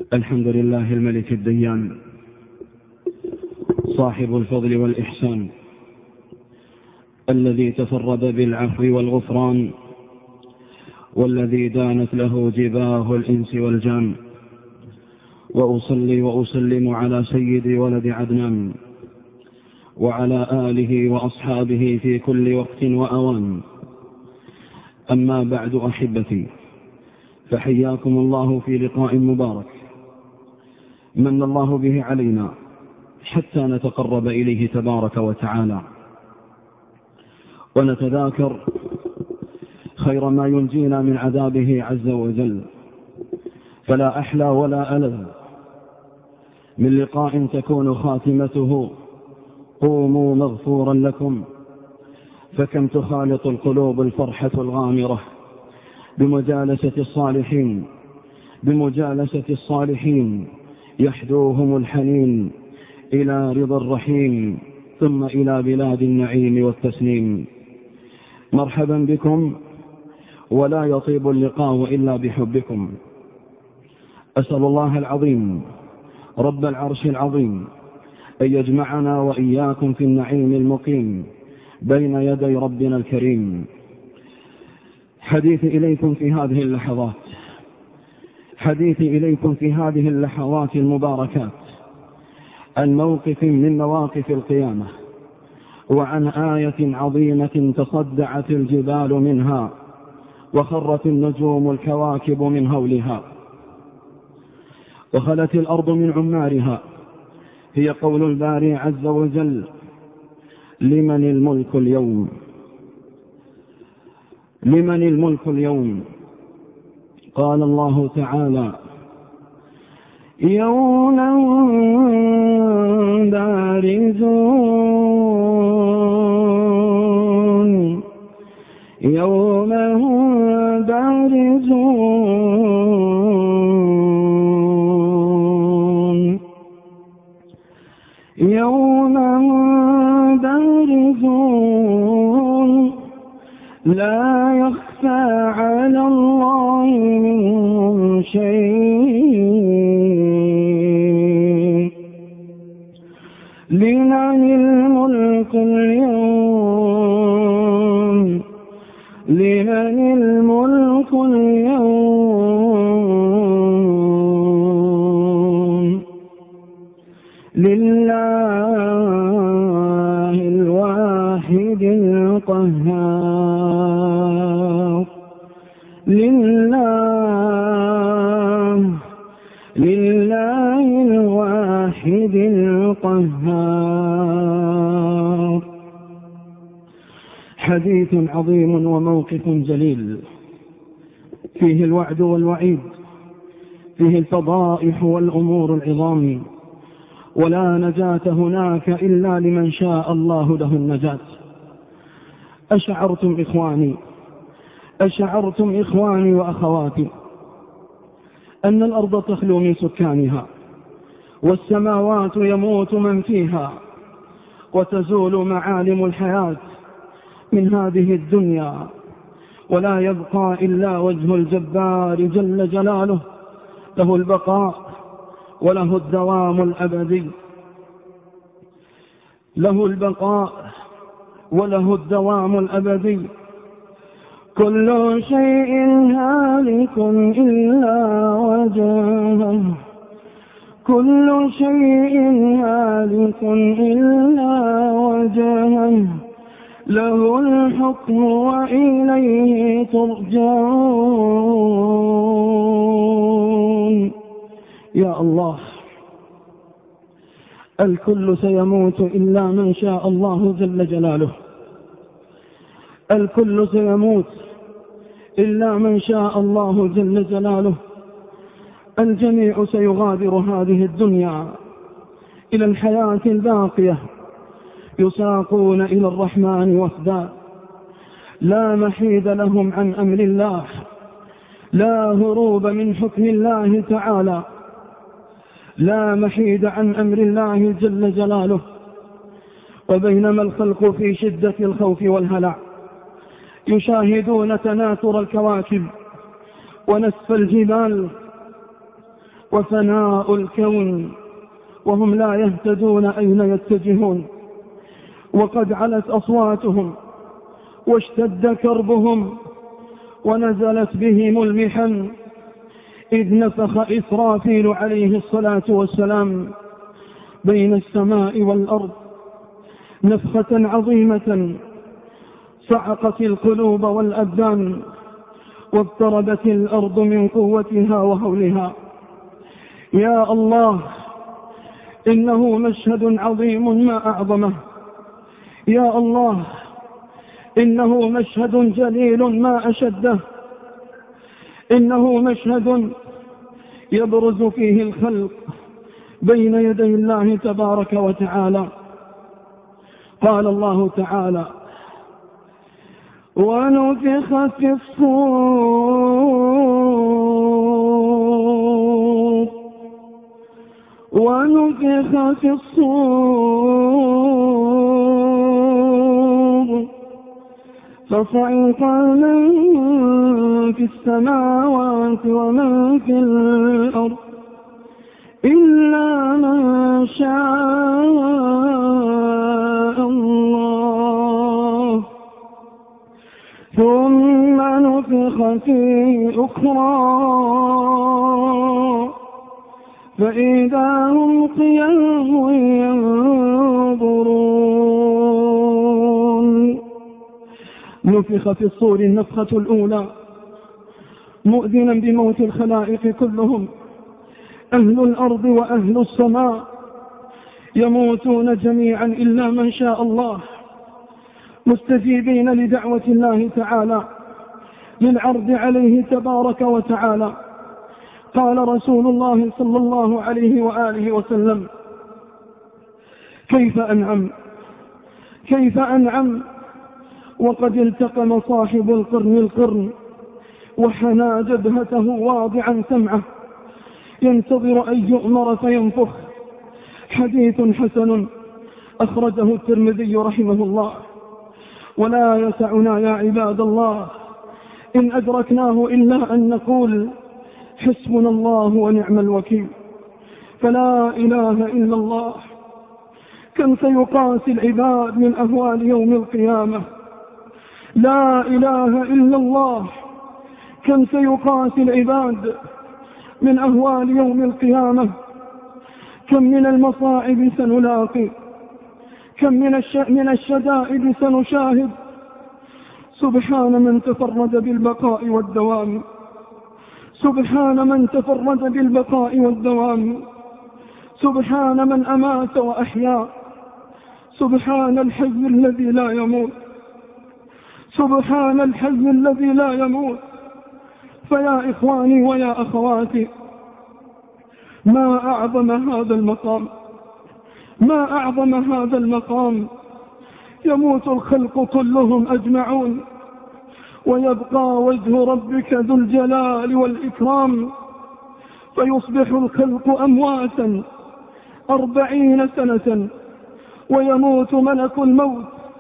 الحمد لله الملك الديان صاحب الفضل والإحسان، الذي تفرد بالعفو والغفران، والذي دانت له جباه الإنس والجان. وأصلي وأسلم على سيد ولد عدنان وعلى آله وأصحابه في كل وقت وأوان. أما بعد أحبتي، فحياكم الله في لقاء مبارك من الله به علينا حتى نتقرب إليه تبارك وتعالى، ونتذاكر خير ما ينجينا من عذابه عز وجل. فلا أحلى ولا ألذ من لقاء تكون خاتمته قوموا مغفورا لكم، فكم تخالط القلوب الفرحة الغامرة بمجالسة الصالحين يحدوهم الحنين إلى رضا الرحيم، ثم إلى بلاد النعيم والتسنيم. مرحبا بكم، ولا يطيب اللقاء إلا بحبكم. أسأل الله العظيم رب العرش العظيم أن يجمعنا وإياكم في النعيم المقيم بين يدي ربنا الكريم. حديثي إليكم في هذه اللحظات المباركات عن موقف من مواقف القيامة، وعن آية عظيمة تصدعت الجبال منها وخرت النجوم الكواكب من هولها وخلت الأرض من عمارها. هي قول الباري عز وجل: لمن الملك اليوم؟ لمن الملك اليوم؟ قال الله تعالى: يوم بارزون، يوم بارزون، يوم بارزون، لا يخفى على الله منهم شيء. لمن الملك اليوم؟ لمن الملك اليوم؟ لله الواحد القهار. لله الواحد القهار. حديث عظيم وموقف جليل، فيه الوعد والوعيد، فيه الفضائح والأمور العظام، ولا نجاة هناك إلا لمن شاء الله له النجاة. أشعرتم إخواني وأخواتي أن الأرض تخلو من سكانها، والسماوات يموت من فيها، وتزول معالم الحياة من هذه الدنيا، ولا يبقى إلا وجه الجبار جل جلاله، له البقاء وله الدوام الأبدي، له البقاء وله الدوام الأبدي. كل شيء هالك إلا وجهه، كل شيء هالك إلا وجهه، له الحكم وإليه ترجعون. يا الله، الكل سيموت إلا من شاء الله جل جلاله، الكل سيموت إلا من شاء الله جل جلاله. الجميع سيغادر هذه الدنيا إلى الحياة الباقية، يساقون إلى الرحمن وفدا، لا محيد لهم عن أمر الله، لا هروب من حكم الله تعالى، لا محيد عن أمر الله جل جلاله. وبينما الخلق في شدة الخوف والهلع يشاهدون تناثر الكواكب ونسف الجبال وفناء الكون وهم لا يهتدون أين يتجهون، وقد علت أصواتهم واشتد كربهم ونزلت بهم المحن، إذ نفخ إسرافيل عليه الصلاة والسلام بين السماء والأرض نفخة عظيمة صعقت القلوب والأبدان، واضطربت الأرض من قوتها وهولها. يا الله، إنه مشهد عظيم ما أعظمه. يا الله، إنه مشهد جليل ما أشده. إنه مشهد يبرز فيه الخلق بين يدي الله تبارك وتعالى. قال الله تعالى: ونفخ في الصور فصعق من في السماوات ومن في الأرض إلا من شاء الله، ثم نفخ فيه أخرى فإذا هم قيام ينظرون. نفخ في الصور النفخة الأولى مؤذنا بموت الخلائق كلهم، أهل الأرض وأهل السماء يموتون جميعا إلا من شاء الله، مستجيبين لدعوة الله تعالى للعرض عليه تبارك وتعالى. قال رسول الله صلى الله عليه وآله وسلم: كيف أنعم وقد التقم صاحب القرن وحنى جبهته واضعا سمعه ينتظر أن يؤمر فينفخ. حديث حسن أخرجه الترمذي رحمه الله. ولا يسعنا يا عباد الله إن أدركناه إلا أن نقول: حسبنا الله ونعم الوكيل. فلا إله إلا الله. كم سيقاسي العباد من أهوال يوم القيامة. لا إله إلا الله. كم سيقاسي العباد من أهوال يوم القيامة. كم من المصاعب سنلاقي، كم من الشدائد سنشاهد. سبحان من تفرد بالبقاء والدوام. سبحان من تفرد بالبقاء والدوام. سبحان من أمات وأحيا. سبحان الحي الذي لا يموت. سبحان الحي الذي لا يموت. فيا إخواني ويا أخواتي، ما أعظم هذا المقام، ما أعظم هذا المقام. يموت الخلق كلهم أجمعون، ويبقى وجه ربك ذو الجلال والإكرام، فيصبح الخلق أمواتا 40 سنة، ويموت ملك الموت،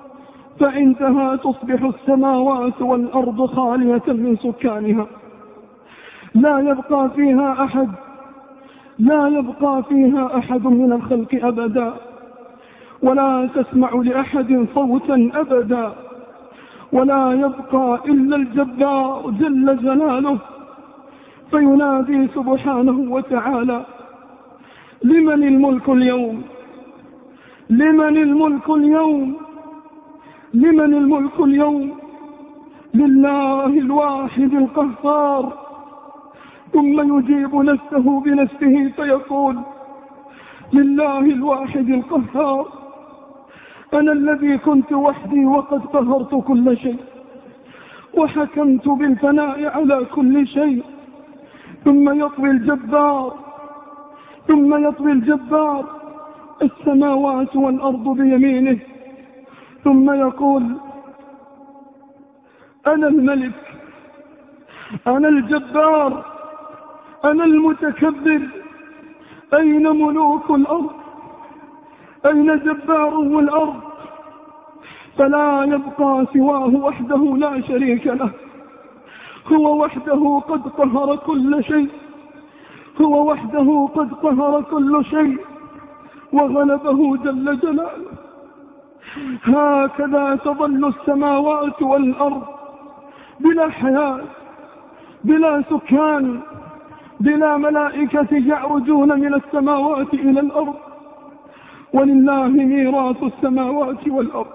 فإنتهى تصبح السماوات والأرض خالية من سكانها. لا يبقى فيها أحد، لا يبقى فيها أحد من الخلق أبدا، ولا تسمع لأحد صوتا أبدا، ولا يبقى إلا الجبار جل جلاله، فينادي سبحانه وتعالى: لمن الملك اليوم؟ لمن الملك اليوم؟ لمن الملك اليوم؟ لله الواحد القهار. ثم يجيب نفسه بنفسه فيقول: لله الواحد القهار، أنا الذي كنت وحدي وقد قهرت كل شيء وحكمت بالفناء على كل شيء. ثم يطوي الجبار السماوات والأرض بيمينه، ثم يقول: أنا الملك، أنا الجبار، أنا المتكبر، أين ملوك الأرض؟ أين جباره الأرض؟ فلا يبقى سواه وحده لا شريك له، هو وحده قد قهر كل شيء، هو وحده قد قهر كل شيء وغلبه جل جلاله. هكذا تظل السماوات والأرض بلا حياة، بلا سكان، بلا ملائكة يعرجون من السماوات إلى الأرض، ولله ميراث السماوات والأرض.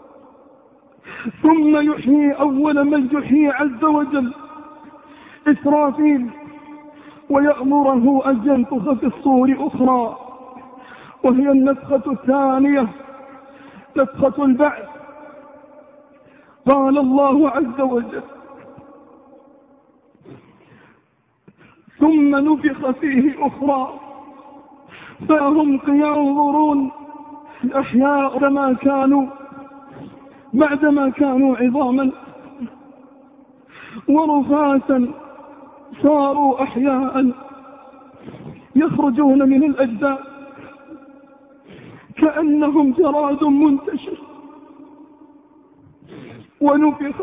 ثم يحيي أول من يحيي عز وجل إسرافيل، ويأمره أن ينفخ في الصور أخرى، وهي النفخة الثانية، نفخة البعث. قال الله عز وجل: ثم نفخ فيه أخرى فهم ينظرون أحياء بعدما كانوا عظاما ورفاتا صاروا أحياء يخرجون من الأجداث كأنهم جراد منتشر. ونفخ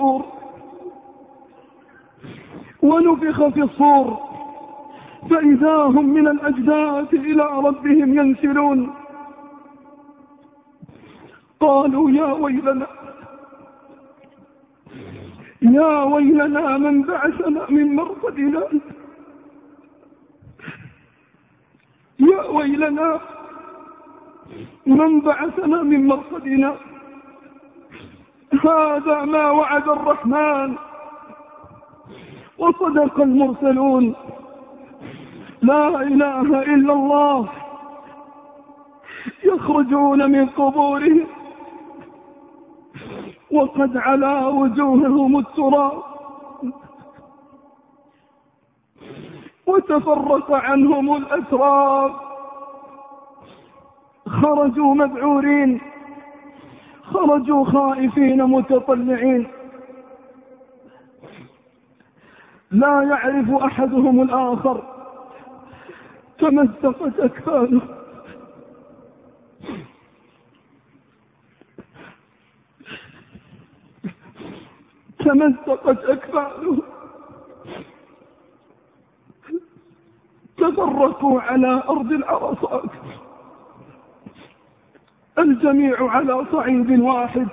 في الصور فإذا هم من الأجداث إلى ربهم ينسلون. قالوا: يا ويلنا من بعثنا من مرقدنا، يا ويلنا من بعثنا من مرقدنا، هذا ما وعد الرحمن وصدق المرسلون. لا إله إلا الله. يخرجون من قبورهم وقد علا وجوههم التراب وتفرق عنهم الأتراب. خرجوا مذعورين، خرجوا خائفين متطلعين، لا يعرف أحدهم الآخر. تمزقت أكفانه، تمزقت أكفانه، تفرقوا على أرض العرصات، الجميع على صعيد واحد،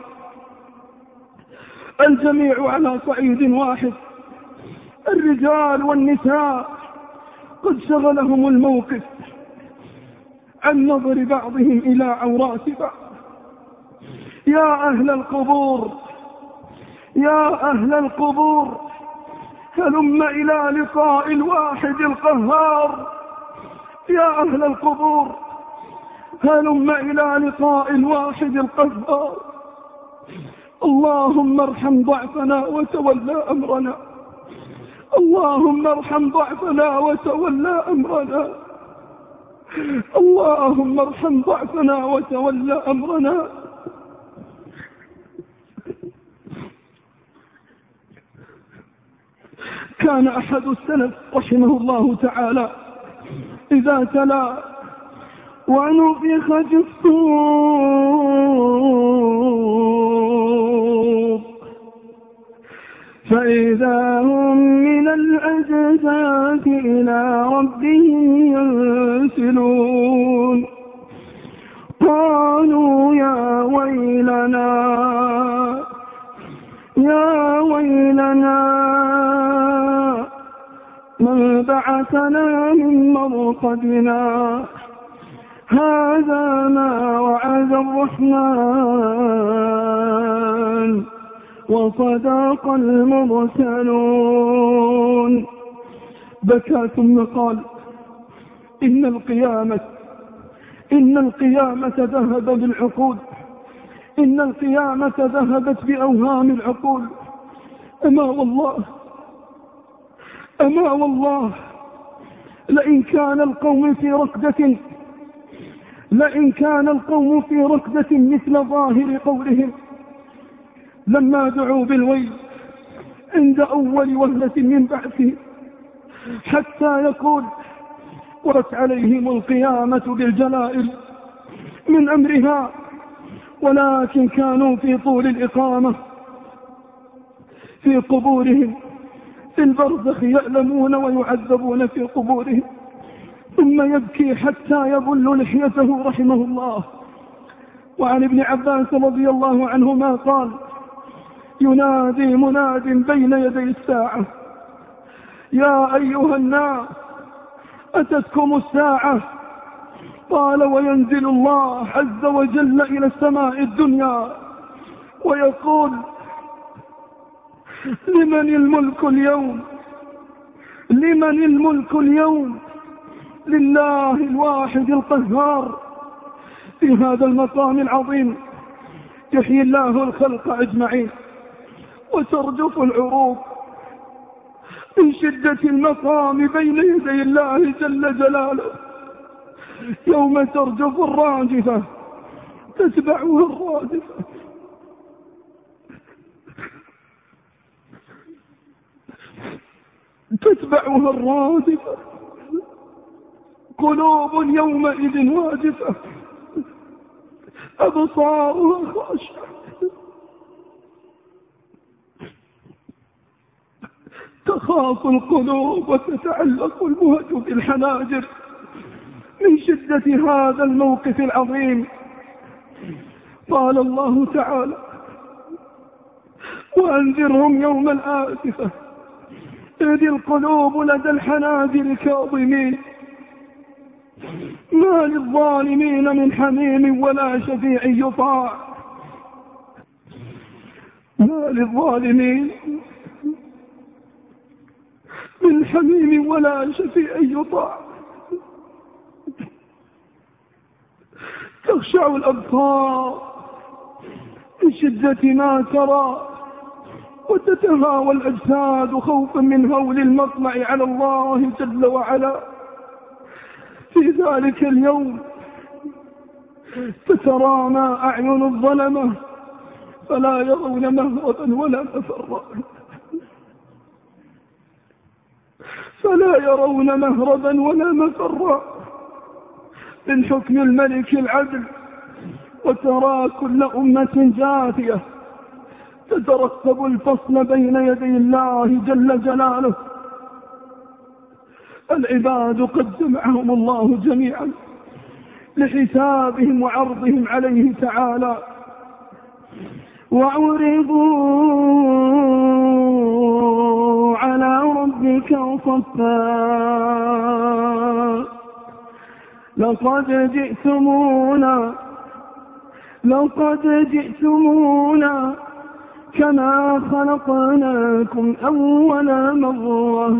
الجميع على صعيد واحد. الرجال والنساء قد شغلهم الموقف عن نظر بعضهم إلى عورات بعض. يا أهل القبور، يا أهل القبور، هلم إلى لقاء الواحد القهار. يا أهل القبور، هلم إلى لقاء الواحد القهار. اللهم ارحم ضعفنا وتولى أمرنا، اللهم ارحم ضعفنا وتولى أمرنا، اللهم ارحم ضعفنا وتولى أمرنا. كان أحد السلف رحمه الله تعالى إذا تلا: ونفخ في الصور فإذا هم من الأجداث إلى ربهم ينسلون. قالوا: يا ويلنا يا ويلنا من بعثنا من مرقدنا، هذا ما وعد الرحمن وصدق المرسلون. بكى ثم قال: إن القيامة ذهب بالعقول، إن القيامة ذهبت بأوهام العقول. أما والله لئن كان القوم في ركدة مثل ظاهر قولهم لما دعوا بالويل عند أول وهلة من بعثه، حتى يقول: ورت عليهم القيامة بالجلائل من أمرها، ولكن كانوا في طول الإقامة في قبورهم في البرزخ يألمون ويعذبون في قبورهم، ثم يبكي حتى يبل لحيته رحمه الله. وعن ابن عباس رضي الله عنهما قال: ينادي مناد بين يدي الساعة: يا أيها الناس أتتكم الساعة؟ قال: وينزل الله عز وجل إلى السماء الدنيا ويقول: لمن الملك اليوم؟ لمن الملك اليوم؟ لله الواحد القهار. في هذا المقام العظيم يحيي الله الخلق أجمعين وترجف العروق من شدة المقام بين يدي الله جل جلاله، يوم ترجف الراجفة تتبعها الرادفة. تتبعها الرادفة، قلوب يومئذ واجفة أبصارها خاشعة تخاف القلوب وتتعلق المهج بالحناجر من شدة هذا الموقف العظيم. قال الله تعالى: وأنذرهم يوم الآزفة إذ القلوب لدى الحناجر كاظمين ما للظالمين من حميم ولا شفيع يطاع. ما للظالمين من حميم ولا شفيع يطاع. تخشع الأبصار من شدة ما ترى وتتهاوى الأجساد خوفا من هول المطلع على الله جل وعلا. في ذلك اليوم تترامى أعين الظلمة فلا يرون مهربا ولا مفرا، فلا يرون مهربا ولا مفرا من حكم الملك العدل. وترى كل أمة جاثية تترقب الفصل بين يدي الله جل جلاله. العباد قد جمعهم الله جميعا لحسابهم وعرضهم عليه تعالى. وعرضوا على ربك صفا لقد جئتمونا كما خلقناكم أول مرة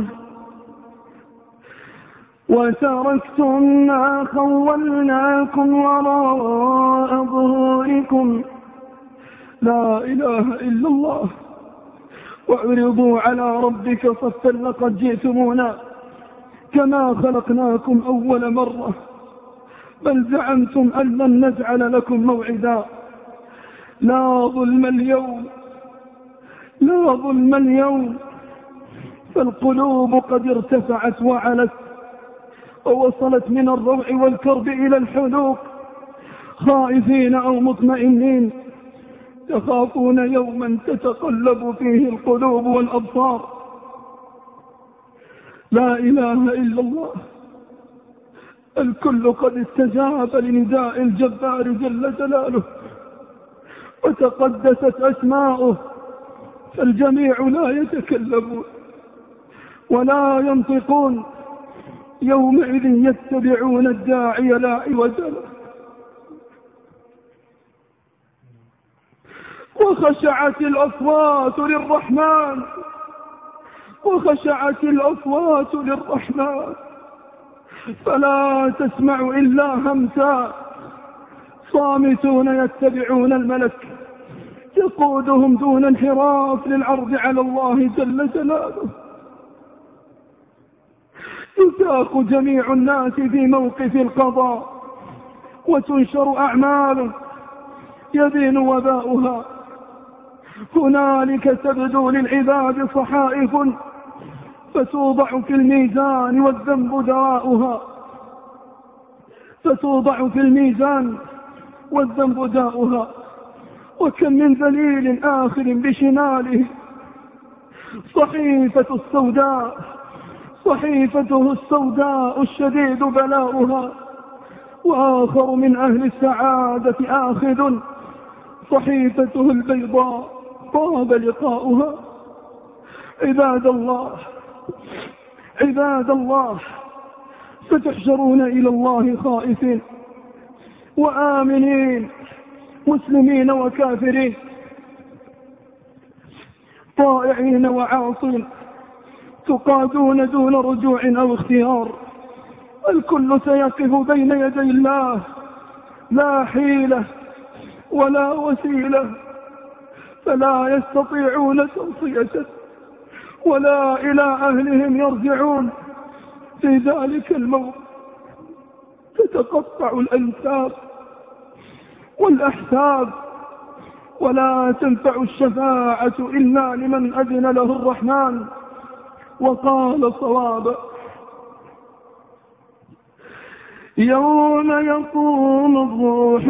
وتركتم ما خولناكم وراء ظهوركم. لا إله إلا الله. وعرضوا على ربك صفا لقد جئتمونا كما خلقناكم أول مرة بل زعمتم أن لن نجعل لكم موعدا. لا ظلم اليوم فالقلوب قد ارتفعت وعلت ووصلت من الروع والكرب إلى الحلوق، خائفين أو مطمئنين يخافون يوما تتقلب فيه القلوب والأبصار. لا إله إلا الله. الكل قد استجاب لنداء الجبار جل جلاله وتقدست أسماؤه، فالجميع لا يتكلمون ولا ينطقون. يومئذ يتبعون الداعي لا عوج له. وخشعت الأصوات للرحمن فلا تسمع إلا همسا. صامتون يتبعون الملك يقودهم دون انحراف للعرض على الله جل جلاله. يساق جميع الناس في موقف القضاء وتنشر أعمال يبين وباؤها. هنالك تبدو للعباد صحائف فتوضع في الميزان والذنب داؤها. وكم من ذليل آخر بشماله صحيفة السوداء، صحيفته السوداء الشديد بلاؤها، وآخر من أهل السعادة آخذ صحيفته البيضاء طاب لقاؤها. عباد الله، عباد الله، ستحشرون إلى الله خائفين وآمنين، مسلمين وكافرين، طائعين وعاصين، تقادون دون رجوع أو اختيار. الكل سيقف بين يدي الله، لا حيلة ولا وسيلة، فلا يستطيعون توصية ولا إلى أهلهم يرجعون. في ذلك الموت تتقطع الأنساب والأحساب، ولا تنفع الشفاعة إلا لمن أذن له الرحمن وقال صوابا. يوم يقوم الروح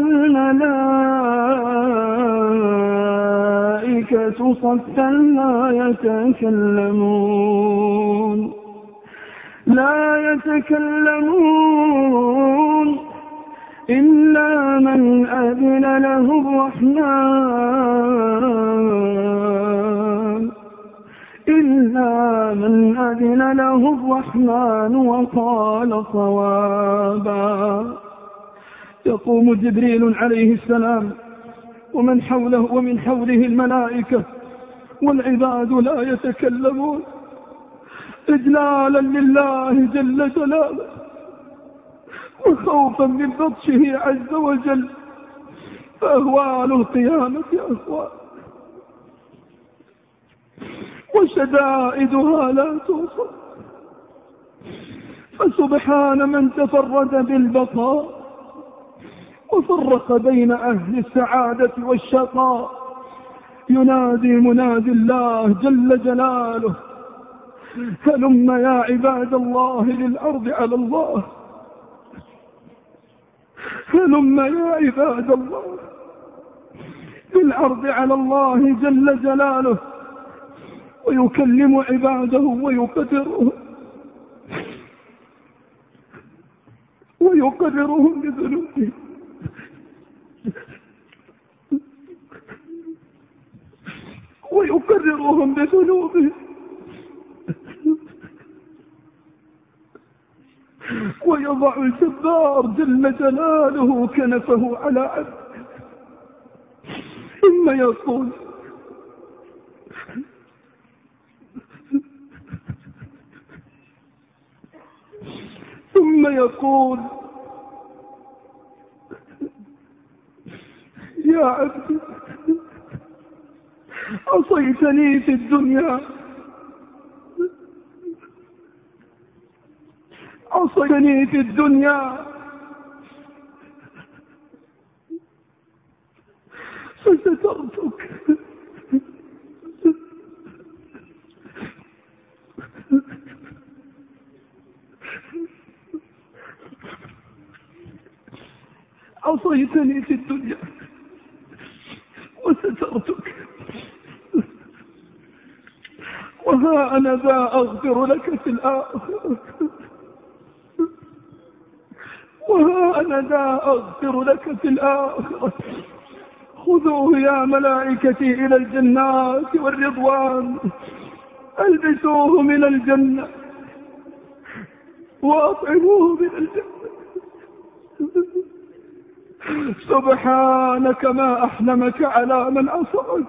والملائكة صفا لا يتكلمون إلا من أذن له الرحمن وقال صوابا. يقوم جبريل عليه السلام ومن حوله الملائكة، والعباد لا يتكلمون إجلالا لله جل جلاله وخوفا من بطشه عز وجل. فأهوال القيامة أهوال وشدائدها لا توصف. فسبحان من تفرد بالبقاء وفرق بين أهل السعادة والشقاء. ينادي منادي الله جل جلاله: هلم يا عباد الله للعرض على الله، هلم يا عباد الله للعرض على الله جل جلاله، ويكلم عباده ويقررهم بذنوبهم. ويقررهم بذنوبهم ويضع الجبار جل جلاله كنفه على عبده، ثم يقول: يا عبدي عصيتني في الدنيا، عصيتني في الدنيا فسترتك، عصيتني في الدنيا وسترتك، وها أنا ذا أغفر لك في الآخرة، وها أنا ذا أغفر لك في الآخرة. خذوه يا ملائكتي إلى الجنات والرضوان، ألبسوه من الجنة وأطعموه من الجنة. سبحانك ما أحلمك على من عصاك،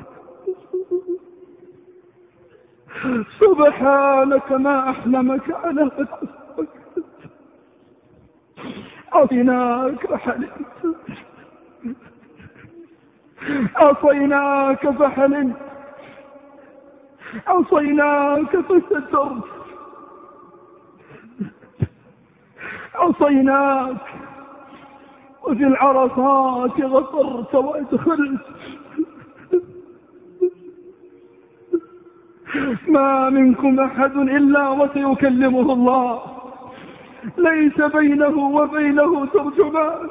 سبحانك ما أحلمك على من عصاك. عصيناك فحلمت، عصيناك فحلمت، عصيناك فسترت، عصيناك وفي العرصات غفرت وادخلت. ما منكم أحد إلا وسيكلمه الله، ليس بينه وبينه ترجمان.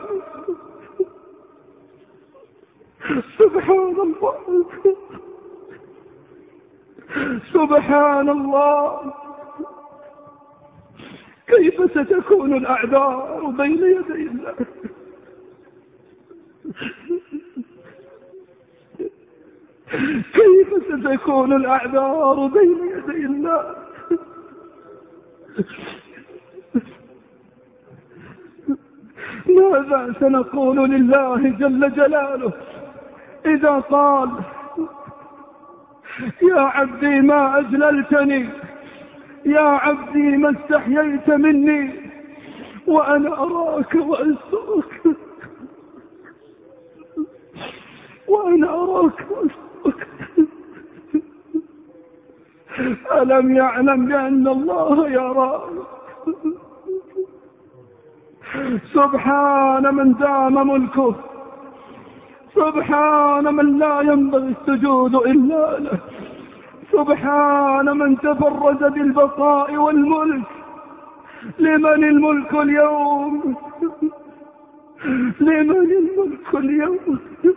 سبحان الله، سبحان الله، كيف ستكون الأعذار بين يدي الله؟ كيف ستكون الأعذار بين يدي الله؟ ماذا سنقول لله جل جلاله إذا قال: يا عبدي ما أجللتني، يا عبدي ما استحييت مني، وأنا أراك وأسترك، وأنا أراك وأسترك. ألم يعلم بأن الله يرى؟ سبحان من دام ملكه، سبحان من لا ينبغي السجود إلا له، سبحان من تفرد بالبقاء والملك. لمن الملك اليوم؟ لمن الملك اليوم؟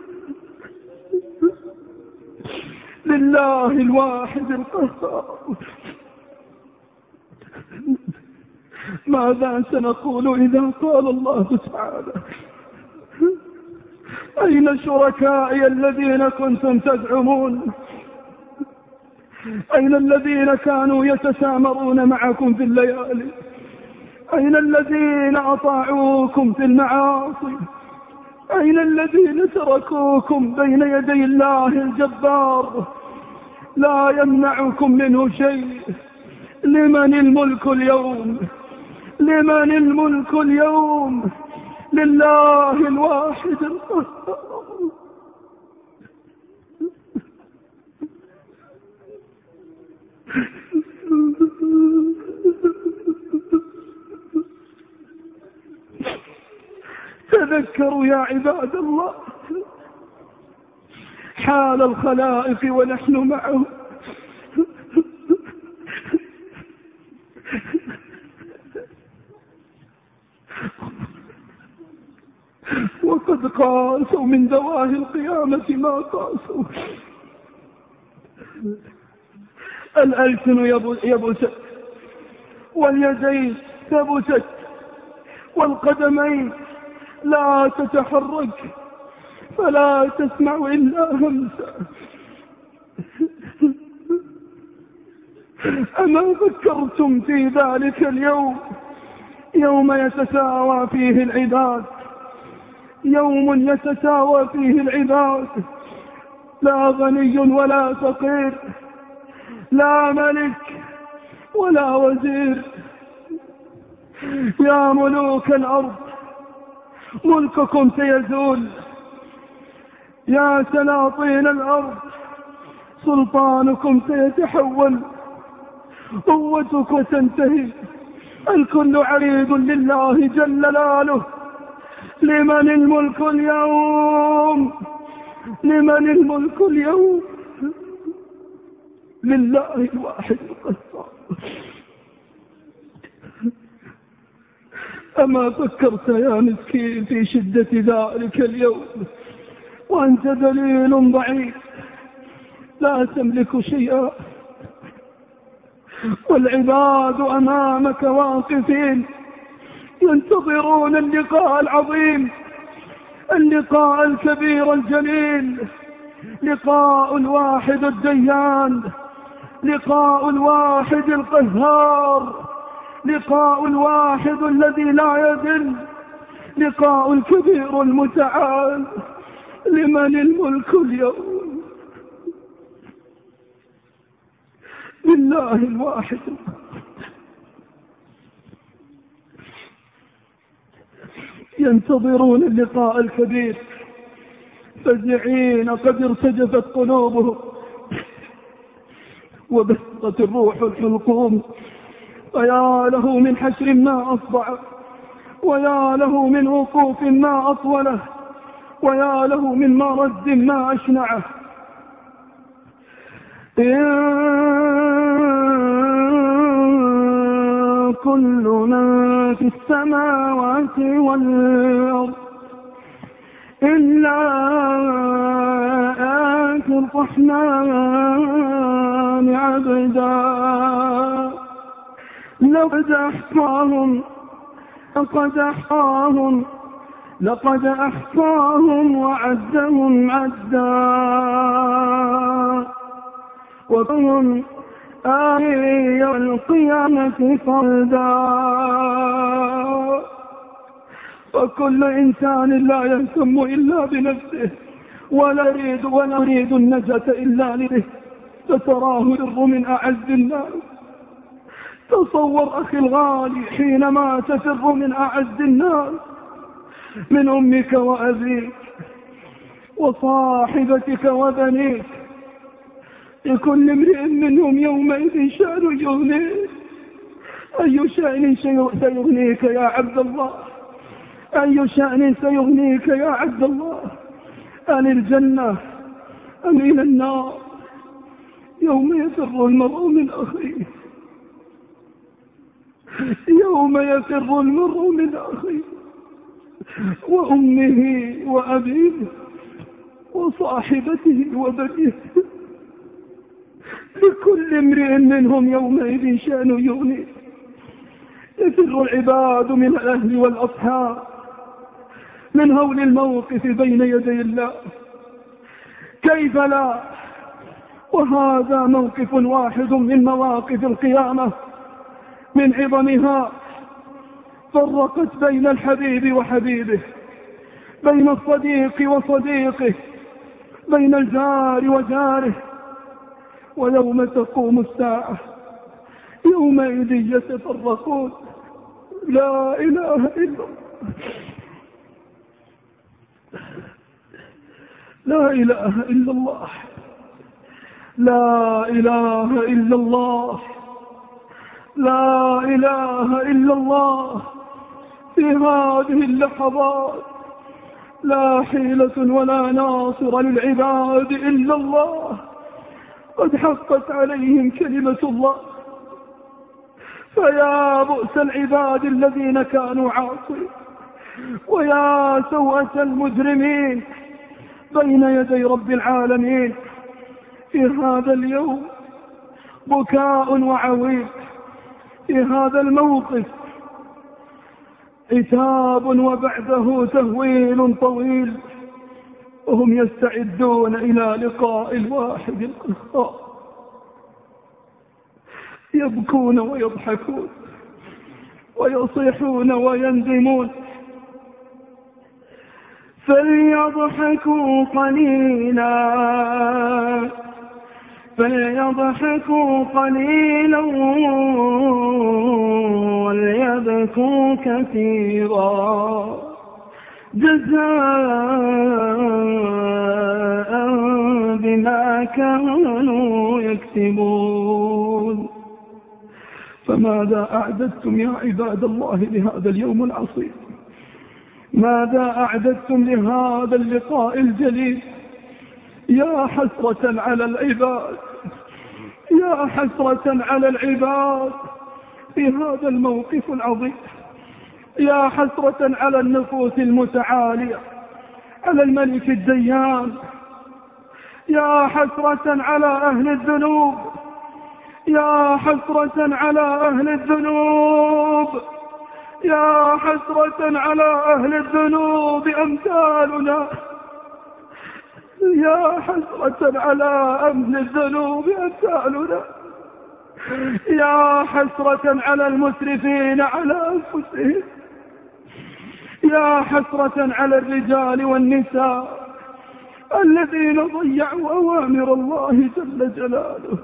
لله الواحد القهار. ماذا سنقول إذا قال الله تعالى: أين شركائي الذين كنتم تزعمون؟ أين الذين كانوا يتسامرون معكم في الليالي؟ أين الذين أطاعوكم في المعاصي؟ أين الذين تركوكم بين يدي الله الجبار لا يمنعكم منه شيء؟ لمن الملك اليوم؟ لمن الملك اليوم؟ لله الواحد القهار. تذكروا يا عباد الله حال الخلائق ونحن معهم. وقد قاسوا من دواهي القيامة ما قاسوا. الألسن يبست، واليدين ثبتت، والقدمين لا تتحرك، فلا تسمع إلا همسا. أما فكرتم في ذلك اليوم، يوم يتساوى فيه العباد، يوم يتساوى فيه العباد، لا غني ولا فقير، لا ملك ولا وزير. يا ملوك الأرض ملككم سيزول، يا سلاطين الأرض سلطانكم سيتحول، قوتكم تنتهي، الكل عريض لله جل جلاله. لمن الملك اليوم؟ لمن الملك اليوم؟ لله الواحد القهار. أما فكرت يا مسكين في شدة ذلك اليوم وأنت ذليل ضعيف لا تملك شيئا، والعباد أمامك واقفين ينتظرون اللقاء العظيم، اللقاء الكبير الجليل، لقاء الواحد الديان، لقاء الواحد القهار، لقاء الواحد الذي لا يذل، لقاء الكبير المتعال. لمن الملك اليوم؟ لله الواحد. ينتظرون اللقاء الكبير فزعين قد ارتجفت قلوبهم وبسطت الروح الحلقوم. ويا له من حشر ما أصبع، ويا له من وقوف ما أطوله، ويا له من مرد ما أشنعه. كل من في السماوات والأرض إلا آتي الرحمن الرحمن عبدا لقد أحصاهم وعدهم عدا وهم يوم القيامة فردا. وكل إنسان لا يهتم إلا بنفسه ولا يريد النجاة إلا لنفسه، فتراه يفر من أعز الناس. تصور أخي الغالي حينما تفر من أعز الناس، من أمك وأبيك وصاحبتك وبنيك، لكل امرئ منهم يومئذ شأن يغنيك. أي شأن سيغنيك يا عبد الله؟ أي شأن سيغنيك يا عبد الله؟ عن الجنة أم إلى النار؟ يوم يفر المرء من أخيه، يوم يفر المرء من أخيه وأمه وأبيه وصاحبته وبنيه، لكل امرئ منهم يومئذ شأن يغنيه. يفر العباد من الأهل والأصحاب من هول الموقف بين يدي الله، كيف لا؟ وهذا موقف واحد من مواقف القيامة من عظمها، فرقت بين الحبيب وحبيبه، بين الصديق وصديقه، بين الجار وجاره. ويوم تقوم الساعة يومئذ يتفرقون. لا إله إلا الله، لا إله إلا الله، لا إله إلا الله، لا إله إلا الله. في هذه اللحظات لا حيلة ولا ناصر للعباد إلا الله، قد حقت عليهم كلمة الله. فيا بؤس العباد الذين كانوا عاصين، ويا سوءة المجرمين بين يدي رب العالمين. في هذا اليوم بكاء وعويل، في هذا الموقف عتاب وبعده تهويل طويل، وهم يستعدون إلى لقاء الواحد القهار، يبكون ويضحكون ويصيحون ويندمون. فليضحكوا قليلا وليبكوا كثيرا جزاء بما كانوا يكسبون. فماذا أعددتم يا عباد الله لهذا اليوم العصيب؟ ماذا أعددتم لهذا اللقاء الجليل؟ يا حسرة على العباد، يا حسرة على العباد في هذا الموقف العظيم، يا حسرة على النفوس المتعالية، على الملك الديان، يا حسرة على أهل الذنوب، يا حسرة على أهل الذنوب، يا حسرة على أهل الذنوب أمثالنا، يا حسرة على أهل الذنوب أمثالنا، يا حسرة على المسرفين على أنفسهم، يا حسرة على الرجال والنساء الذين ضيعوا أوامر الله جل جلاله.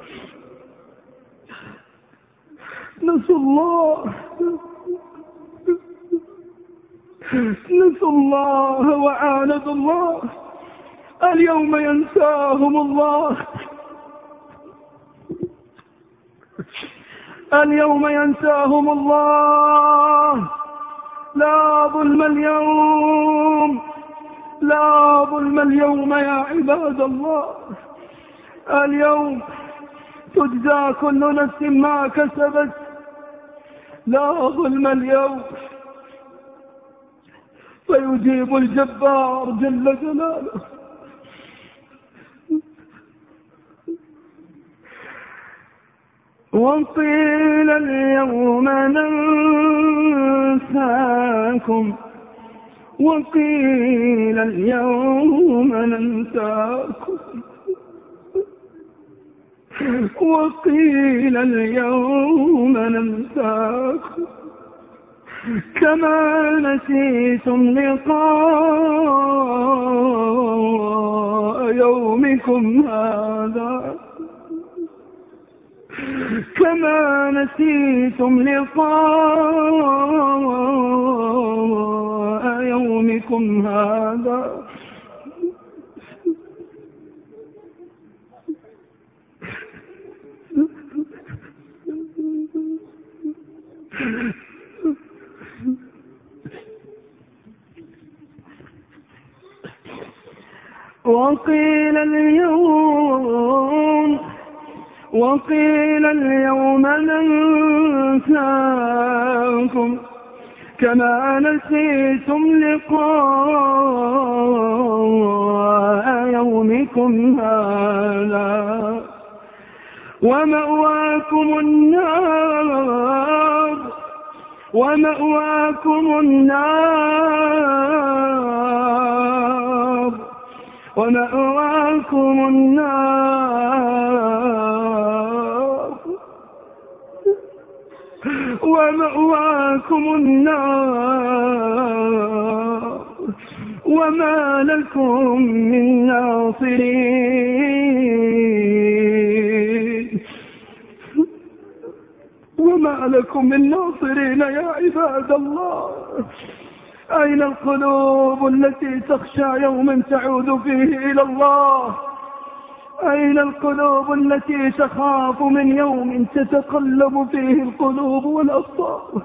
نسوا الله وعاندوا الله. اليوم ينساهم الله، اليوم ينساهم الله. لا ظلم اليوم، لا ظلم اليوم يا عباد الله. اليوم تجزى كل نفس ما كسبت، لا ظلم اليوم. فيجيب الجبار جل جلاله وقيل اليوم ننساكم وقيل اليوم ننساكم وقيل اليوم ننساكم كما نسيتم لقاء يومكم هذا كما نسيتم لقاء يومكم هذا وقيل اليوم ننساكم كما نسيتم لقاء يومكم هذا ومأواكم النار وما لكم من ناصرين يا عباد الله. أين القلوب التي تخشى يوما تعود فيه إلى الله؟ أين القلوب التي تخاف من يوم تتقلب فيه القلوب والأبصار؟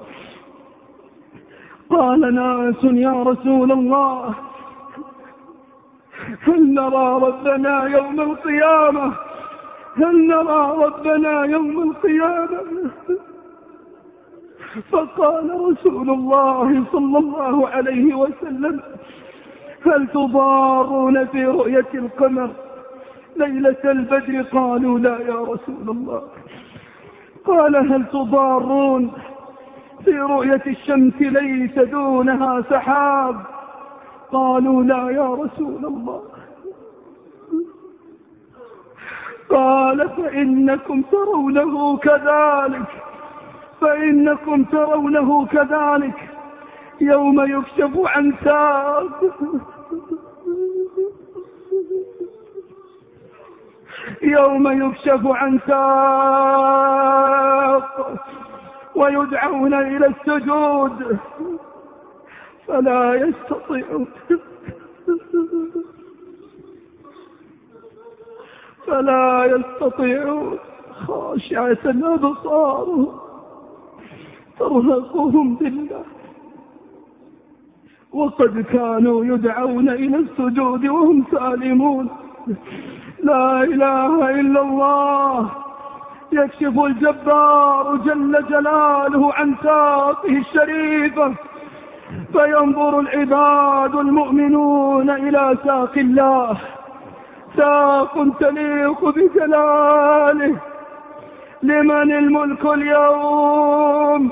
قال ناس يا رسول الله هل نرى ربنا يوم القيامة؟ فقال رسول الله صلى الله عليه وسلم هل تضارون في رؤية القمر ليلة البدر؟ قالوا لا يا رسول الله. قال هل تضارون في رؤية الشمس ليس دونها سحاب؟ قالوا لا يا رسول الله. قال فإنكم ترونه كذلك يوم يكشف عن ساق ويدعون إلى السجود فلا يستطيعون خاشعة أبصارهم ترهقهم ذلة وقد كانوا يدعون إلى السجود وهم سالمون. لا إله إلا الله. يكشف الجبار جل جلاله عن ساقه الشريفة فينظر العباد المؤمنون إلى ساق الله، ساق تليق بجلاله. لمن الملك اليوم؟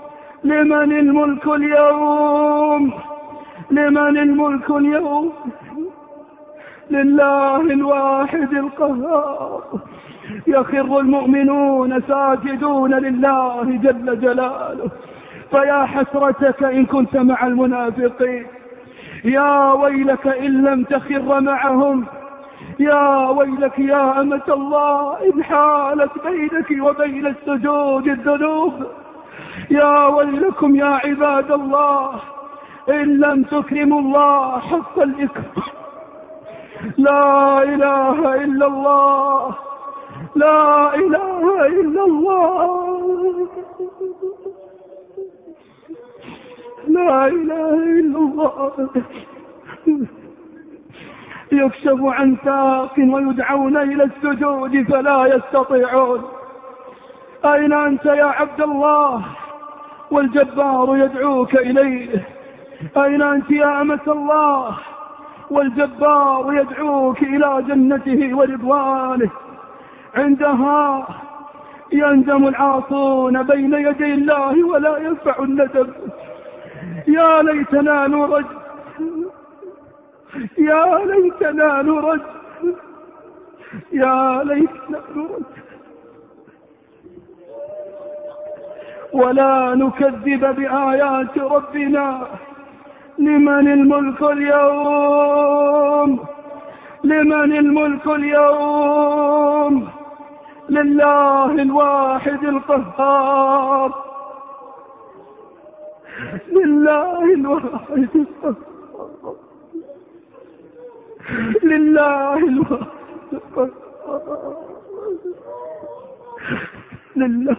لله الواحد القهار. يخر المؤمنون ساجدون لله جل جلاله. فيا حسرتك إن كنت مع المنافقين، يا ويلك إن لم تخر معهم، يا ويلك يا أمة الله إن حالت بينك وبين السجود الذنوب. يا ويلكم يا عباد الله إن لم تكرموا الله حق الإكرام. لا إله إلا الله، لا إله إلا الله، لا إله إلا الله. يكشف عن ساق ويدعون إلى السجود فلا يستطيعون. أين أنت يا عبد الله والجبار يدعوك إليه؟ أين أنت يا أمة الله والجبار يدعوك إلى جنته ورضوانه؟ عندها يندم العاصون بين يدي الله ولا ينفع الندم. يا ليتنا نرد، يا ليتنا نرد، يا ليتنا نرد ولا نكذب بآيات ربنا. لمن الملك اليوم؟ لمن الملك اليوم؟ لله الواحد القهار، لله الواحد القهار، لله الواحد القهار، لله.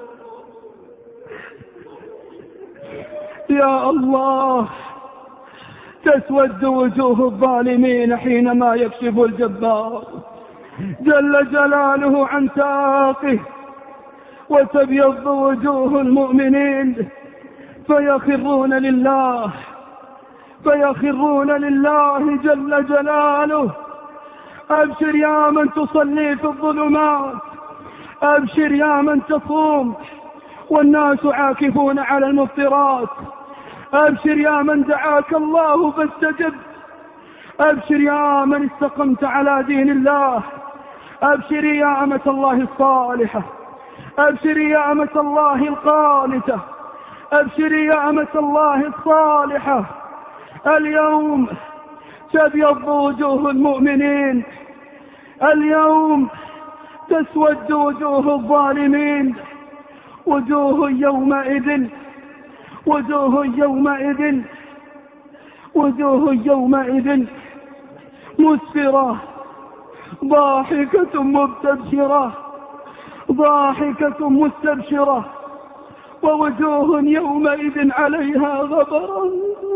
يا الله، تسود وجوه الظالمين حينما يكشف الجبار جل جلاله عن ساقه، وتبيض وجوه المؤمنين فيخرون لله، فيخرون لله جل جلاله. أبشر يا من تصلي في الظلمات، أبشر يا من تصوم والناس عاكفون على المفطرات، أبشر يا من دعاك الله فاستجب، أبشر يا من استقمت على دين الله، أبشري يا أمة الله الصالحة، أبشري يا أمة الله القانتة، أبشري يا أمة الله الصالحة. اليوم تبيض وجوه المؤمنين، اليوم تسود وجوه الظالمين. وجوه يومئذ، وجوه يومئذ، وجوه يومئذ مسفرة ضاحكة مستبشرة، ضاحكة مستبشرة، ووجوه يومئذ عليها غبرة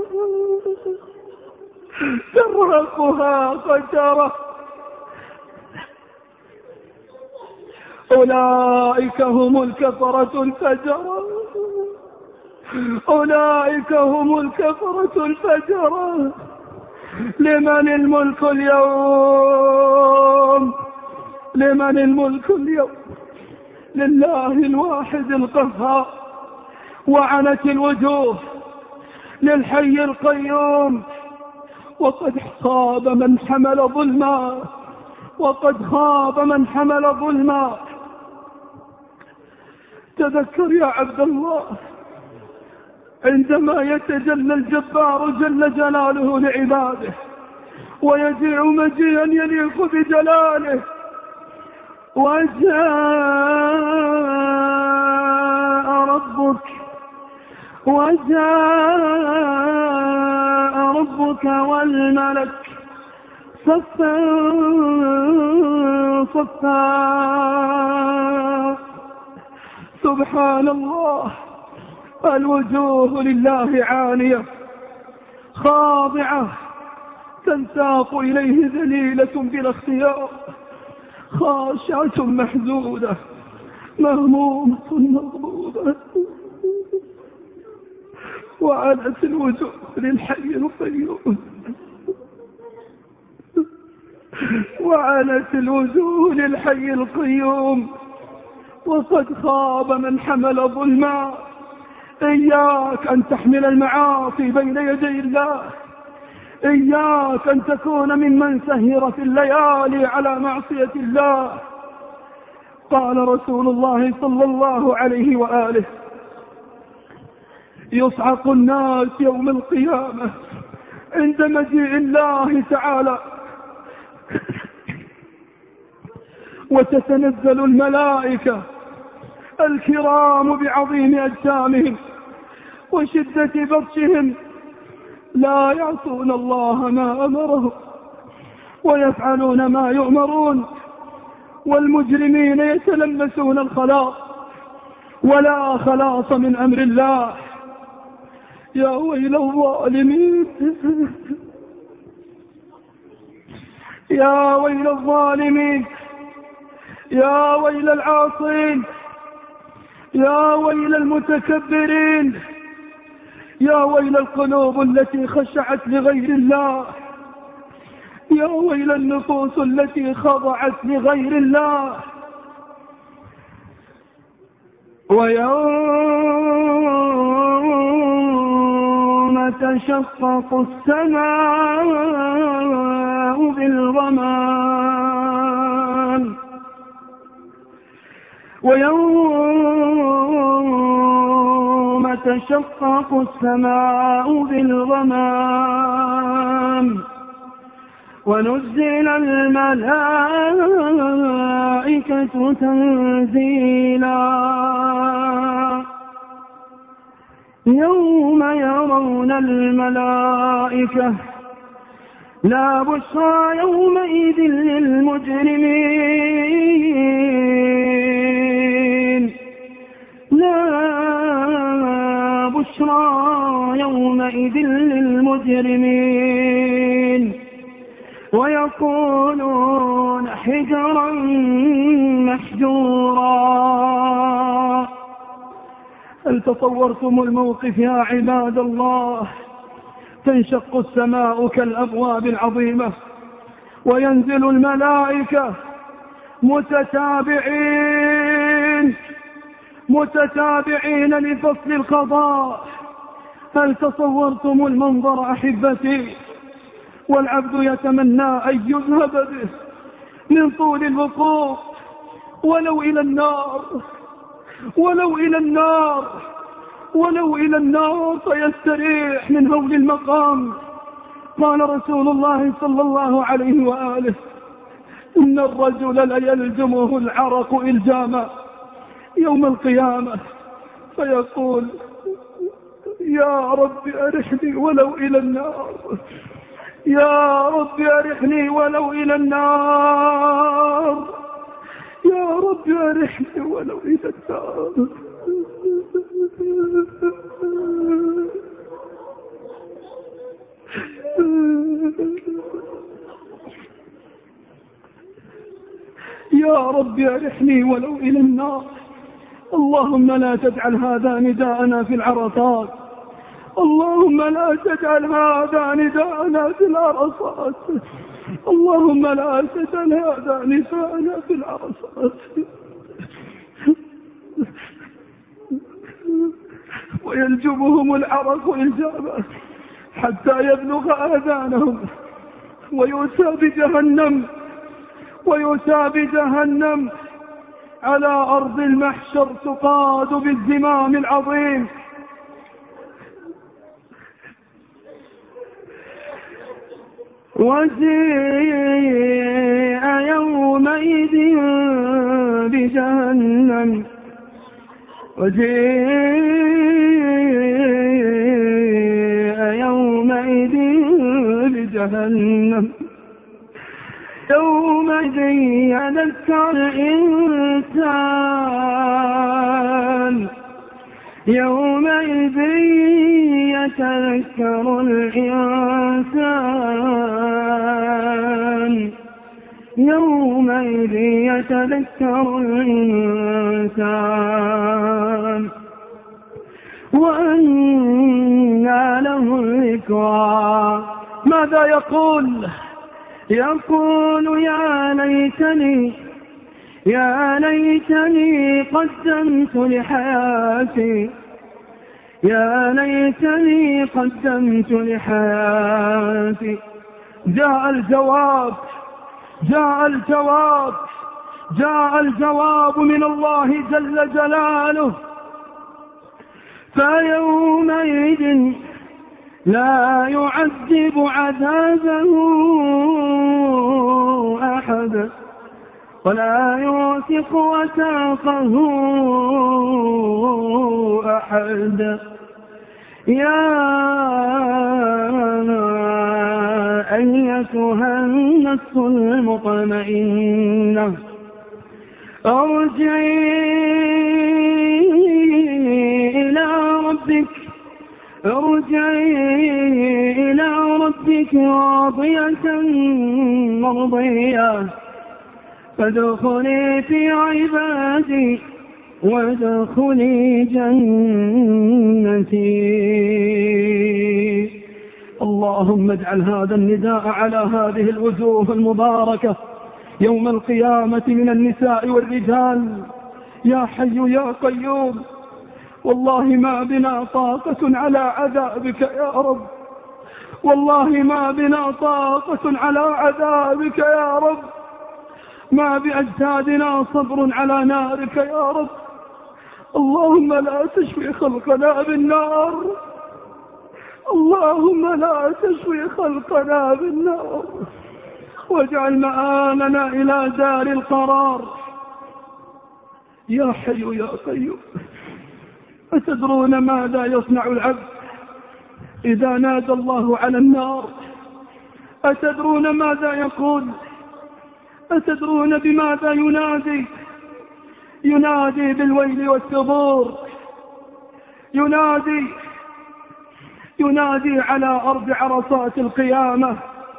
ترهقها قترة. أولئك هم الكفرة الفجرة، أولئك هم الكفرة الفجرة. لمن الملك اليوم؟ لمن الملك اليوم؟ لله الواحد القهار. وعنت الوجوه للحي القيوم، وقد خاب من حمل ظلما، وقد خاب من حمل ظلما. تذكر يا عبد الله عندما يتجلى الجبار جل جلاله لعباده ويجيء مجيئا يليق بجلاله، وجاء ربك، وجاء ربك والملك صفا صفا. سبحان الله، الوجوه لله عانية خاضعة تنساق إليه ذليلة بلا اختيار، خاشعة محزونة مهمومة مغضوبة. وعنت الوجوه للحي القيوم، وعنت الوجوه للحي القيوم، وقد خاب من حمل ظلما. إياك أن تحمل المعاصي بين يدي الله، إياك أن تكون ممن سهر في الليالي على معصية الله. قال رسول الله صلى الله عليه وآله: يصعق الناس يوم القيامة عند مجيء الله تعالى، وتتنزل الملائكة الكرام بعظيم أجسامهم وشدة بطشهم، لا يعصون الله ما أمرهم ويفعلون ما يؤمرون، والمجرمين يتلمسون الخلاص ولا خلاص من أمر الله. يا ويل الظالمين، يا ويل الظالمين، يا ويل العاصين، يا ويل المتكبرين، يا ويل القلوب التي خشعت لغير الله، يا ويل النفوس التي خضعت لغير الله. ويوم تشقق السماء بالغمام ويوم تشقق السماء بالغمام ونزل الملائكة تنزيلا يوم يرون الملائكة لا بشرى يومئذ للمجرمين لا بشرى يومئذ للمجرمين ويقولون حجرا محجورا. هل تصورتم الموقف يا عباد الله؟ تنشق السماء كالأبواب العظيمة وينزل الملائكة متتابعين لفصل القضاء. هل تصورتم المنظر أحبتي؟ والعبد يتمنى أن يذهب به من طول الوقوف ولو إلى النار فيستريح من هول المقام. قال رسول الله صلى الله عليه وآله: إن الرجل ليلجمه العرق إلجاما يوم القيامة فيقول: يا رب أرحني ولو إلى النار، يا رب أرحني ولو إلى النار، يا رب أرحني ولو إلى النار. يا رب أرحني ولو إلى النار. اللهم لا تجعل هذا نداءنا في العرصات، اللهم لا تجعل هذا نداءنا في العرصات، اللهم لا تجعل هذا نداءنا في العرصات. ويلجمهم العرق إلجاما حتى يبلغ آذانهم ويؤتى بجهنم على أرض المحشر تقاد بالزمام العظيم. وجيء يومئذ بجهنم يومئذ يذكر الإنسان، يومئذ يتذكر الإنسان، يومئذ يتذكر الإنسان وأنى له الذكرى. ماذا يقول؟ يقول: يا ليتني قدمت لحياتي، يا ليتني قدمت لحياتي. جاء الجواب من الله جل جلاله. فيومئذ لا يعذب عذابه أحد ولا يوثق وثاقه أحد. يا أيتها النفس المطمئنة ارجعي إلى ربك راضية مرضية فادخلي في عبادي وادخلي جنتي. اللهم اجعل هذا النداء على هذه الوجوه المباركة يوم القيامة من النساء والرجال يا حي يا قيوم، والله ما بنا طاقة على عذابك يا رب، والله ما بنا طاقة على عذابك يا رب، ما بأجسادنا صبر على نارك يا رب. اللهم لا تشوي خلقنا بالنار، اللهم لا تشوي خلقنا بالنار، واجعل مآلنا إلى دار القرار. يا حي يا قيوم، أتدرون ماذا يصنع العبد إذا نادى الله على النار؟ أتدرون ماذا يقول؟ أتدرون بماذا ينادي؟ ينادي بالويل والثبور، ينادي على أرض عرصات القيامة: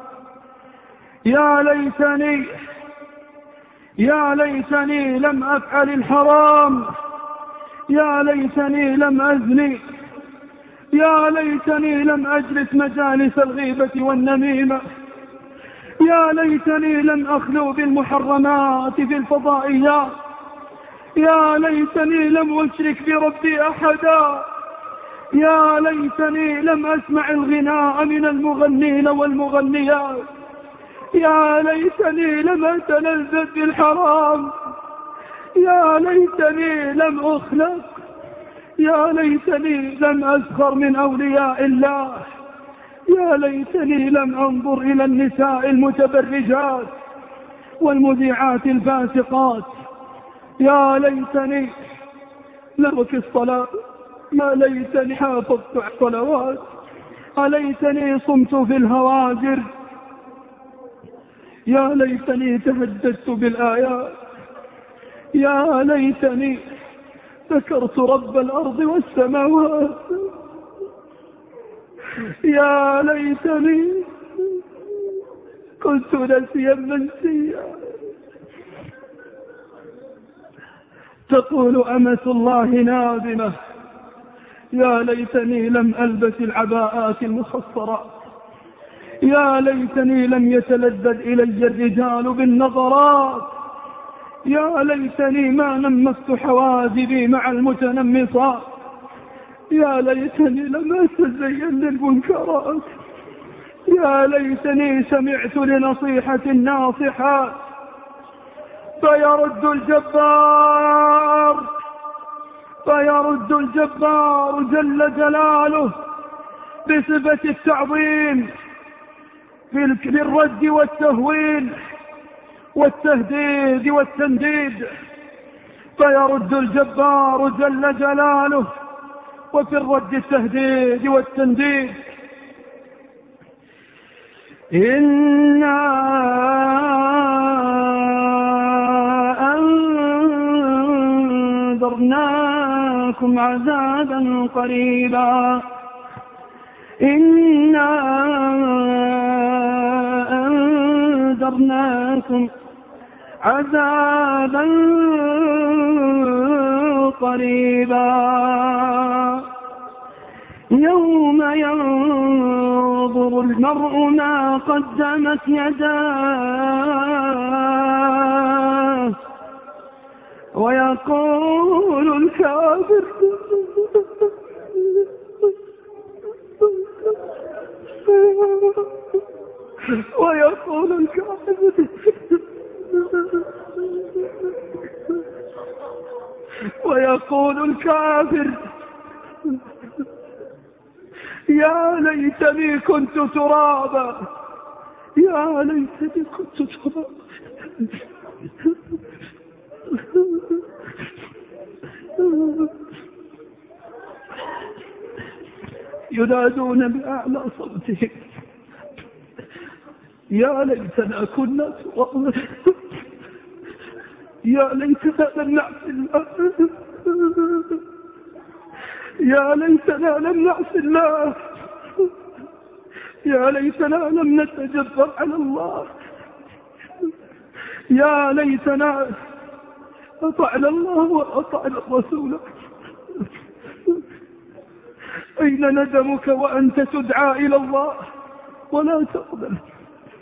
يا ليتني لم أفعل الحرام، يا ليتني لم أزني، يا ليتني لم أجلس مجالس الغيبة والنميمة، يا ليتني لم أخلو بالمحرمات في الفضائيات، يا ليتني لم أشرك بربي أحدا، يا ليتني لم أسمع الغناء من المغنين والمغنيات، يا ليتني لم أتلذذ بالحرام، يا ليتني لم أخلق، يا ليتني لم أسخر من أولياء الله، يا ليتني لم أنظر إلى النساء المتبرجات والمذيعات الفاسقات، يا ليتني لرك الصلاة، يا ليتني حافظت على الصلوات، أليتني صمت في الهواجر، يا ليتني تهجدت بالآيات، يا ليتني ذكرت رب الأرض والسماوات، يا ليتني كنت نسيا منسيا. تقول أمة الله نادمة: يا ليتني لم ألبس العباءات المخصرات، يا ليتني لم يتلذذ إلي الرجال بالنظرات، يا ليتني ما نمست حواجبي مع المتنمصات، يا ليتني لم أتزين للمنكرات، يا ليتني سمعت لنصيحة الناصحات. فيرد الجبار جل جلاله بصفة التعظيم بالرد والتهويل والتهديد والتنديد. فيرد الجبار جل جلاله وفي الرد التهديد والتنديد: إنا أنذرناكم عذابا قريبا، إنا أنذرناكم عذابا قريبا يوم ينظر المرء ما قدمت يداه ويقول الكافر يا ليتني كنت ترابا، يا ليتني كنت ترابا. ينادون بأعلى صوتهم: يا ليتنا كنا ترابا، يا ليتنا لم نعصي الله، يا ليتنا لم نعصي الله، يا ليتنا لم نتجبر على الله، يا ليتنا أطعنا الله وأطعنا الرسول. أين ندمك وأنت تدعى إلى الله ولا تقبل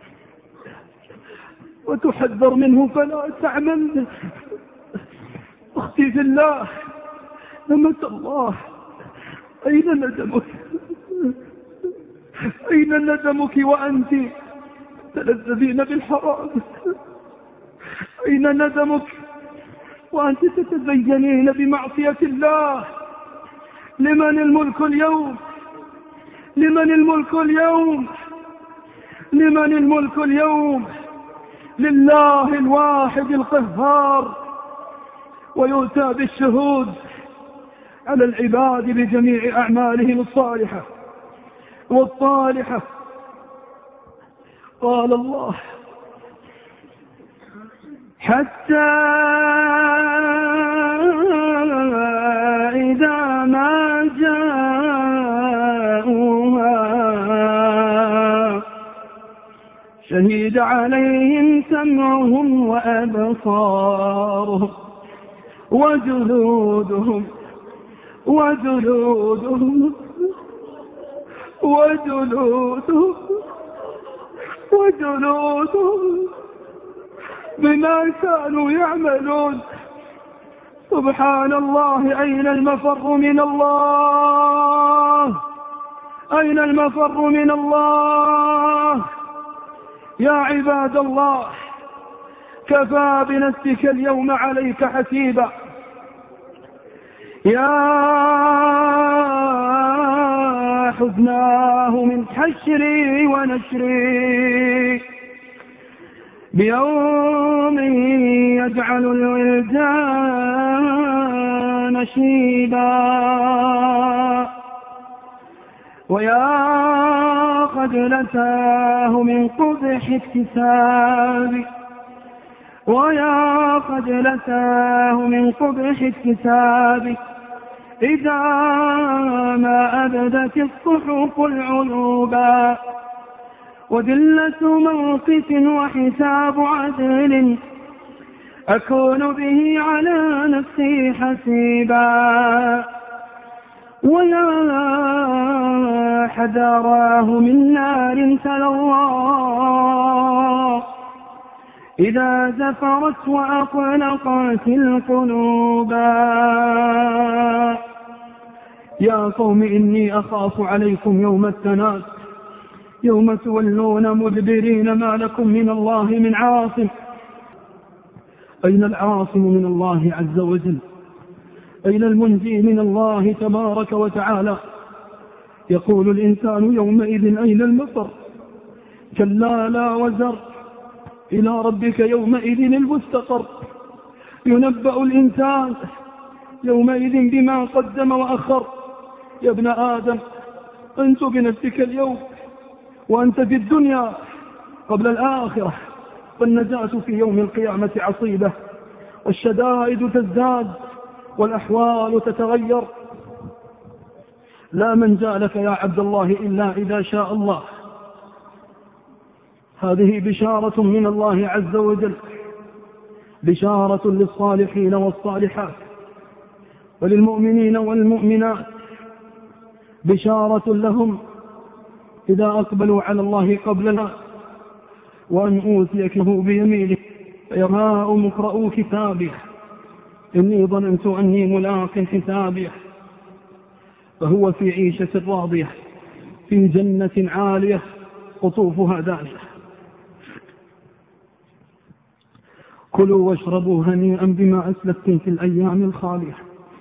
وتحذر منه فلا تعمل؟ أختي في الله، أمة الله، أين ندمك؟ أين ندمك وأنت تلذذين بالحرام؟ أين ندمك وأنت تتزينين بمعصية الله؟ لمن الملك اليوم؟ لمن الملك اليوم؟ لمن الملك اليوم؟ لله الواحد القهار، ويؤتى بالشهود على العباد بجميع أعمالهم الصالحة والطالحة. قال الله: حتى إذا ما جاءوها شهد عليهم سمعهم وأبصارهم وجلودهم بما كانوا يعملون. سبحان الله، أين المفر من الله؟ أين المفر من الله؟ يا عباد الله، كفى بنفسك اليوم عليك حسيبا. يا حزناه من حشري ونشري بيوم يجعل الولدان شيبا. ويا خجلتاه من قبح اكتسابي، ويا خجلتاه من قبح اكتسابي إذا ما أبدت الصحف العلوبا. وذلة موقف وحساب عدل أكون به على نفسي حسيبا. ويا حذراه من نار تلوى إذا زفرت وأطلقت القلوبا. يا قوم إني أخاف عليكم يوم التناد، يوم تولون مدبرين ما لكم من الله من عاصم. أين العاصم من الله عز وجل؟ أين المنجي من الله تبارك وتعالى؟ يقول الإنسان يومئذ أين المفر؟ كلا لا وزر، إلى ربك يومئذ المستقر. ينبأ الإنسان يومئذ بما قدم وأخر. يا ابن آدم، أنت بنفسك اليوم وأنت في الدنيا قبل الآخرة، والنجاة في يوم القيامة عصيبة، والشدائد تزداد والأحوال تتغير. لا منجا لك يا عبد الله إلا إذا شاء الله. هذه بشارة من الله عز وجل، بشارة للصالحين والصالحات وللمؤمنين والمؤمنات، بشارة لهم إذا أقبلوا على الله قبلنا. وأن أوتيكه بيمينه فيراء اقرءوا كتابه إني ظننت أني ملاق حسابه. فهو في عيشة راضية في جنة عالية قطوفها دانية. كلوا واشربوا هنيئا بما أسلفتم في الأيام الخالية.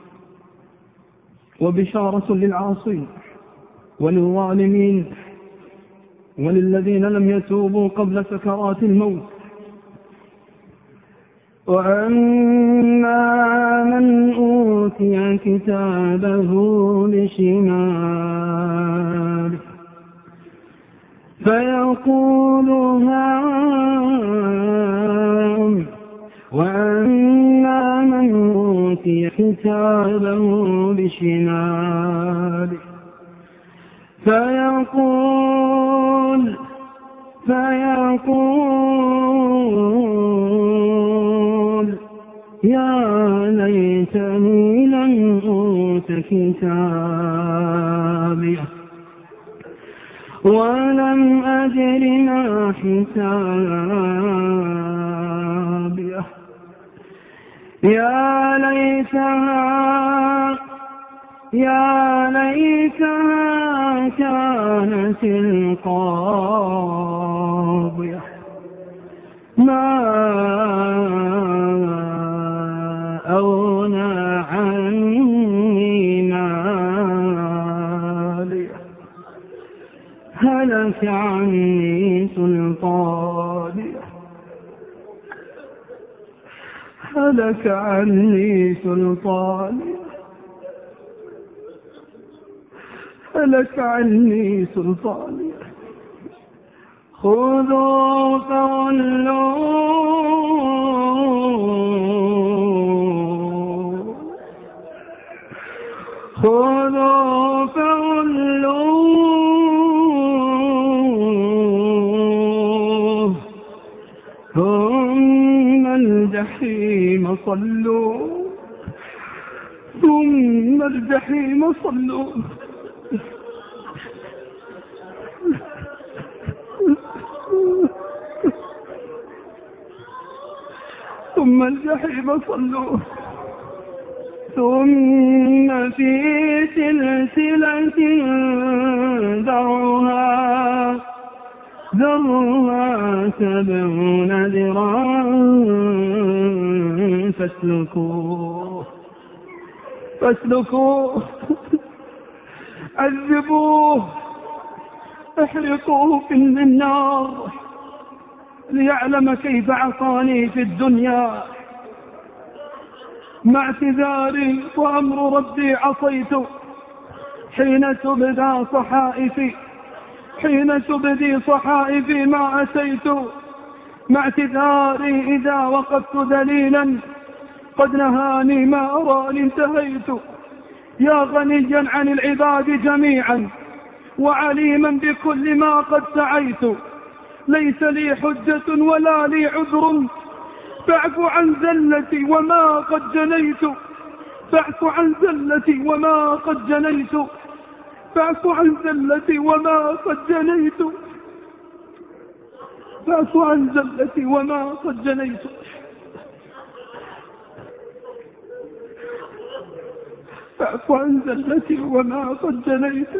وبشارة للعاصين وللظالمين وللذين لم يتوبوا قبل سكرات الموت. وأما من أوتي كتابه بشماله فيقول هاؤم، وأما من أوتي كتابه بشماله فيقول يا ليتني لم أوت كتابيه ولم أدر ما حسابيه. يا ليتها كانت القاضية ما أغنى عني مالي هلك عني سلطاني هلك عني سلطاني هلك عني سلطاني خذوا فغلوه خذوا فغلوه ثم الجحيم صلوه ثم الجحيم صلوه ثم الجحيم صلوه ثم في سلسلة ذرعها 70 ذراعا فاسلكوه عذبوه احرقوه في النار ليعلم كيف عصاني في الدنيا مع اعتذاري وأمر ربي عصيت حين تبدي صحائفي ما أتيت مع اعتذاري إذا وقفت ذليلا قد نهاني ما أراني انتهيت يا غنيا عن العباد جميعا وعليما بكل ما قد سعيت ليس لي حجة ولا لي عذر فاعف عن زلتي وما قد جنيت فاعف عن زلتي وما قد جنيت فاعف عن زلتي وما قد جنيت فاعف عن زلتي وما قد جنيت فاعف عن زلتي وما قد جنيت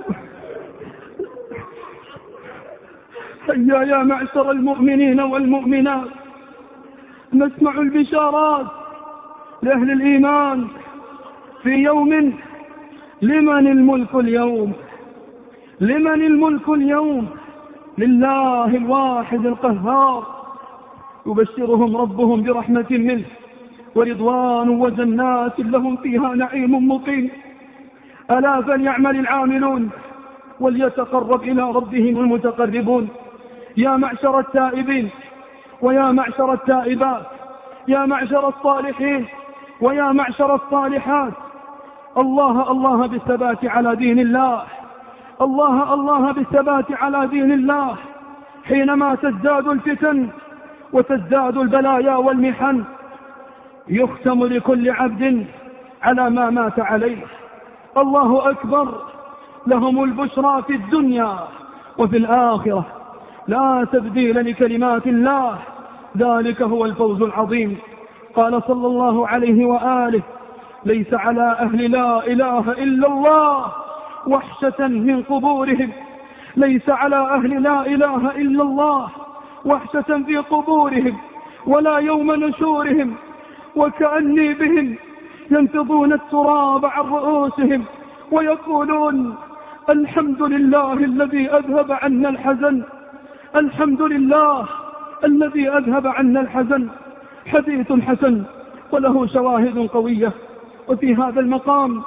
هيا يا معشر المؤمنين والمؤمنات نسمع البشارات لأهل الإيمان في يوم لمن الملك اليوم لمن الملك اليوم لله الواحد القهار يبشرهم ربهم برحمة منه ورضوان وجنات لهم فيها نعيم مقيم ألا فليعمل العاملون وليتقرب إلى ربهم المتقربون يا معشر التائبين ويا معشر التائبات يا معشر الصالحين ويا معشر الصالحات الله بالثبات على دين الله الله بالثبات على دين الله حينما تزداد الفتن وتزداد البلايا والمحن يختم لكل عبد على ما مات عليه الله أكبر لهم البشرى في الدنيا وفي الآخرة لا تبديل لكلمات الله ذلك هو الفوز العظيم قال صلى الله عليه وآله ليس على أهل لا إله إلا الله وحشة من قبورهم ليس على أهل لا إله إلا الله وحشة في قبورهم ولا يوم نشورهم وكأني بهم ينفضون التراب عن رؤوسهم ويقولون الحمد لله الذي أذهب عنا الحزن الحمد لله الذي أذهب عنا الحزن حديث حسن وله شواهد قوية وفي هذا المقام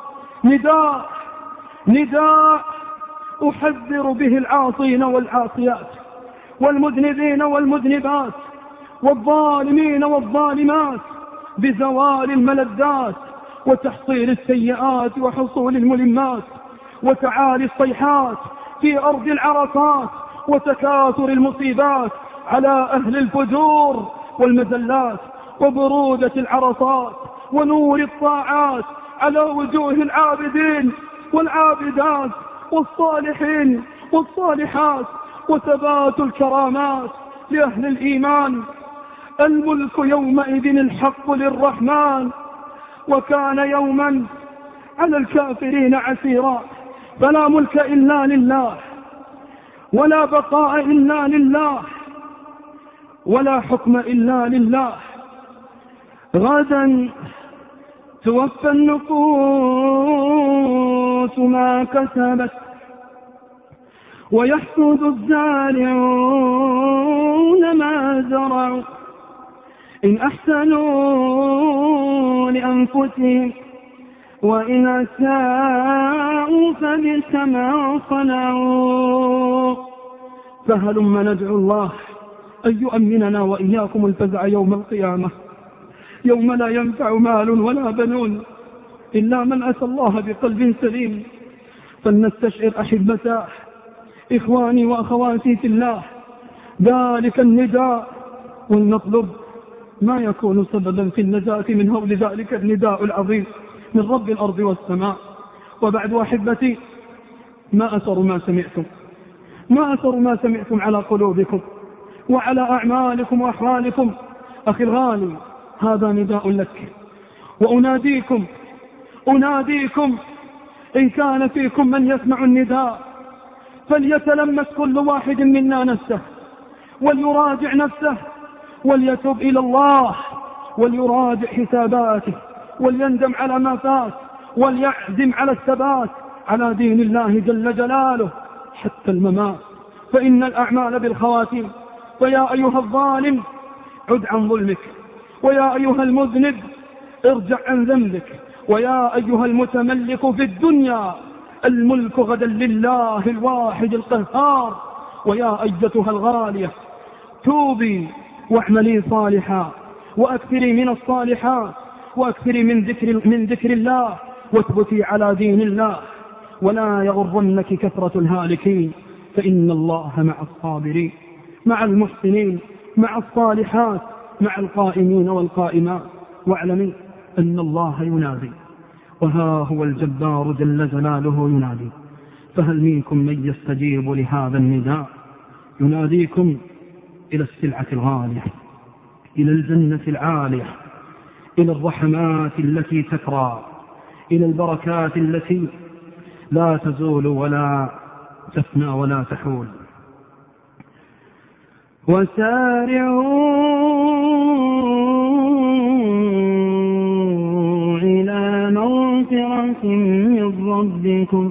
نداء أحذر به العاصين والعاصيات والمذنبين والمذنبات والظالمين والظالمات بزوال الملذات وتحصيل السيئات وحصول الملمات وتعالي الصيحات في أرض العرصات وتكاثر المصيبات على أهل الفجور والمزلات وبرودة العرصات ونور الطاعات على وجوه العابدين والعابدات والصالحين والصالحات وثبات الكرامات لأهل الإيمان الملك يومئذ الحق للرحمن وكان يوما على الكافرين عسيرا. فلا ملك إلا لله، ولا بقاء إلا لله، ولا حكم إلا لله. غدا توفى النفوس ما كسبت، ويحصد الزارعون ما زرعوا. إن أحسنوا لأنفسهم وإن أساءوا فبئس ما صنعوا. فهلم ندعو الله أن يؤمننا وإياكم الفزع يوم القيامة، يوم لا ينفع مال ولا بنون إلا من أتى الله بقلب سليم. فلنستشعر أحبتاه إخواني وأخواتي في الله ذلك النداء، ولنطلب ما يكون سببا في النجاة من هول ذلك النداء العظيم من رب الأرض والسماء. وبعد أحبتي، ما أثر ما سمعتم، ما أثر ما سمعتم على قلوبكم وعلى أعمالكم وأحوالكم. أخي الغالي، هذا نداء لك، وأناديكم إن كان فيكم من يسمع النداء فليتلمس كل واحد منا نفسه، وليراجع نفسه، وليتوب إلى الله، وليراجع حساباته، وليندم على ما فات، وليعزم على الثبات على دين الله جل جلاله حتى الممات. فإن الأعمال بالخواتيم. فيا أيها الظالم عد عن ظلمك، ويا أيها المذنب ارجع عن ذنبك، ويا أيها المتملك في الدنيا الملك غدا لله الواحد القهار. ويا أيتها الغالية توبي واعملي صالحا، وأكثري من الصالحات، وأكثري من ذكر الله، واثبتي على دين الله، ولا يغرنك كثرة الهالكين، فإن الله مع الصابرين، مع المحسنين، مع الصالحات، مع القائمين والقائمات. واعلمي أن الله ينادي، وها هو الجبار جل جلاله ينادي. فهل منكم من يستجيب لهذا النداء؟ يناديكم إلى السلعة الغالية، إلى الجنة العالية، إلى الرحمات التي تكرى، إلى البركات التي لا تزول ولا تفنى ولا تحول. وسارعوا إلى مغفرة من ربكم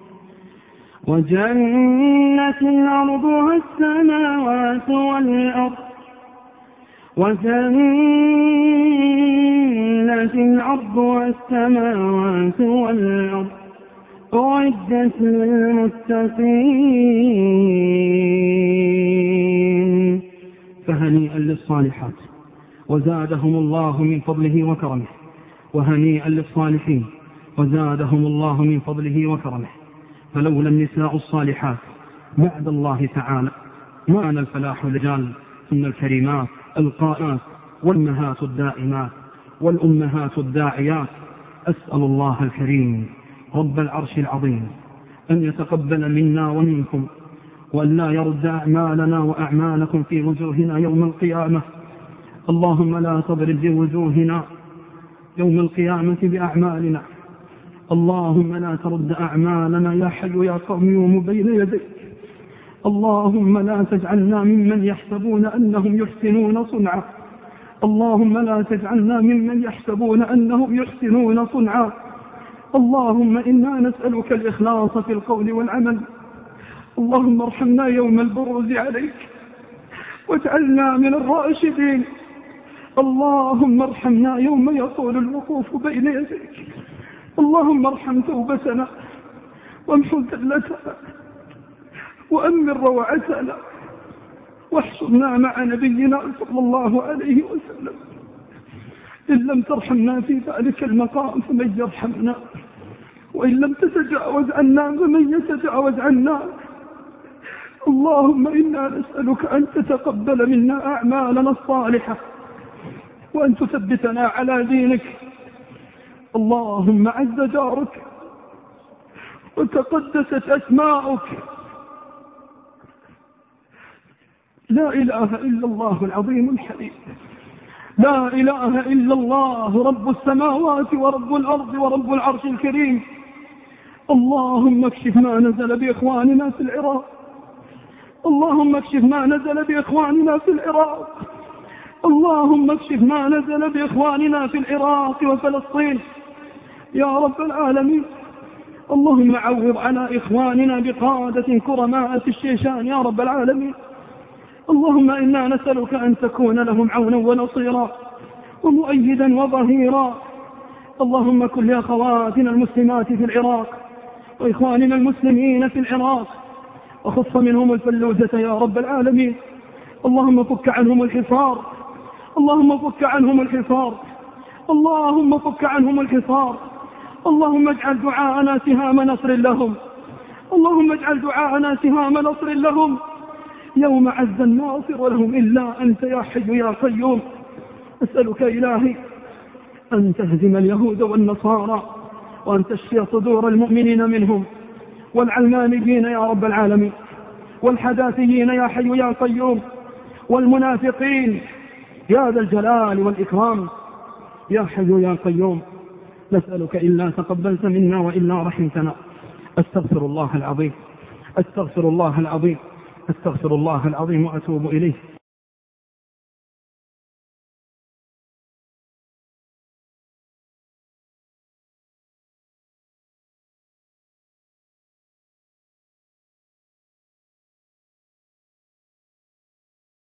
وجنة عرضها السماوات والأرض، وجنة عرضها السماوات والأرض أعدت للمتقين. فهنيئا للصالحات وزادهم الله من فضله وكرمه، وهنيئا للصالحين وزادهم الله من فضله وكرمه. فلولا النساء الصالحات بعد الله تعالى ما أنا الفلاح الرجال إن الكريمات القائمات والأمهات الدائمات والأمهات الداعيات. أسأل الله الكريم رب العرش العظيم أن يتقبل منا ومنكم، وأن لا يرد أعمالنا وأعمالكم في وجوهنا يوم القيامة. اللهم لا تضرب بوجوهنا يوم القيامة بأعمالنا. اللهم لا ترد أعمالنا يا حي يا قيوم بين يديك. اللهم لا تجعلنا ممن يحسبون أنهم يحسنون صنعا. اللهم لا تجعلنا ممن يحسبون أنهم يحسنون صنعا. اللهم إنا نسألك الإخلاص في القول والعمل. اللهم ارحمنا يوم البروز عليك واجعلنا من الراشدين. اللهم ارحمنا يوم يطول الوقوف بين يديك. اللهم ارحم توبتنا وامحو ذلتنا وأمن روعتنا، واحشرنا مع نبينا صلى الله عليه وسلم. إن لم ترحمنا في ذلك المقام فمن يرحمنا، وإن لم تتجاوز عنا فمن يتجاوز عنا. اللهم إنا نسألك أن تتقبل منا أعمالنا الصالحة، وأن تثبتنا على دينك. اللهم عز جارك وتقدست أسماؤك. لا إله إلا الله العظيم الحليم لا إله إلا الله رب السماوات ورب الأرض ورب العرش الكريم. اللهم اكشف ما نزل بإخواننا في العراق، اللهم اكشف ما نزل بإخواننا في العراق، اللهم اكشف ما نزل بإخواننا في العراق وفلسطين يا رب العالمين. اللهم عوض على إخواننا بقادة كرماء في الشيشان يا رب العالمين. اللهم إنا نسألك أن تكون لهم عونا ونصيرا ومؤيدا وظهيرا. اللهم كن لأخواتنا المسلمات في العراق وإخواننا المسلمين في العراق وخص منهم الفلوجة يا رب العالمين. اللهم فك عنهم الحصار، اللهم فك عنهم الحصار، اللهم فك عنهم الحصار. اللهم اجعل دعاءنا سهام نصر لهم، اللهم اجعل دعاءنا سهام نصر لهم يوم عز الناصر لهم إلا أنت يا حي يا قيوم. أسألك إلهي أن تهزم اليهود والنصارى وأن تشفي صدور المؤمنين منهم والعلمانيين يا رب العالمين والحداثيين يا حي يا قيوم والمنافقين يا ذا الجلال والإكرام يا حي يا قيوم. نسألك إلا تقبلت منا وإلا رحمتنا. أستغفر الله العظيم، أستغفر الله العظيم، أستغفر الله العظيم وأتوب إليه.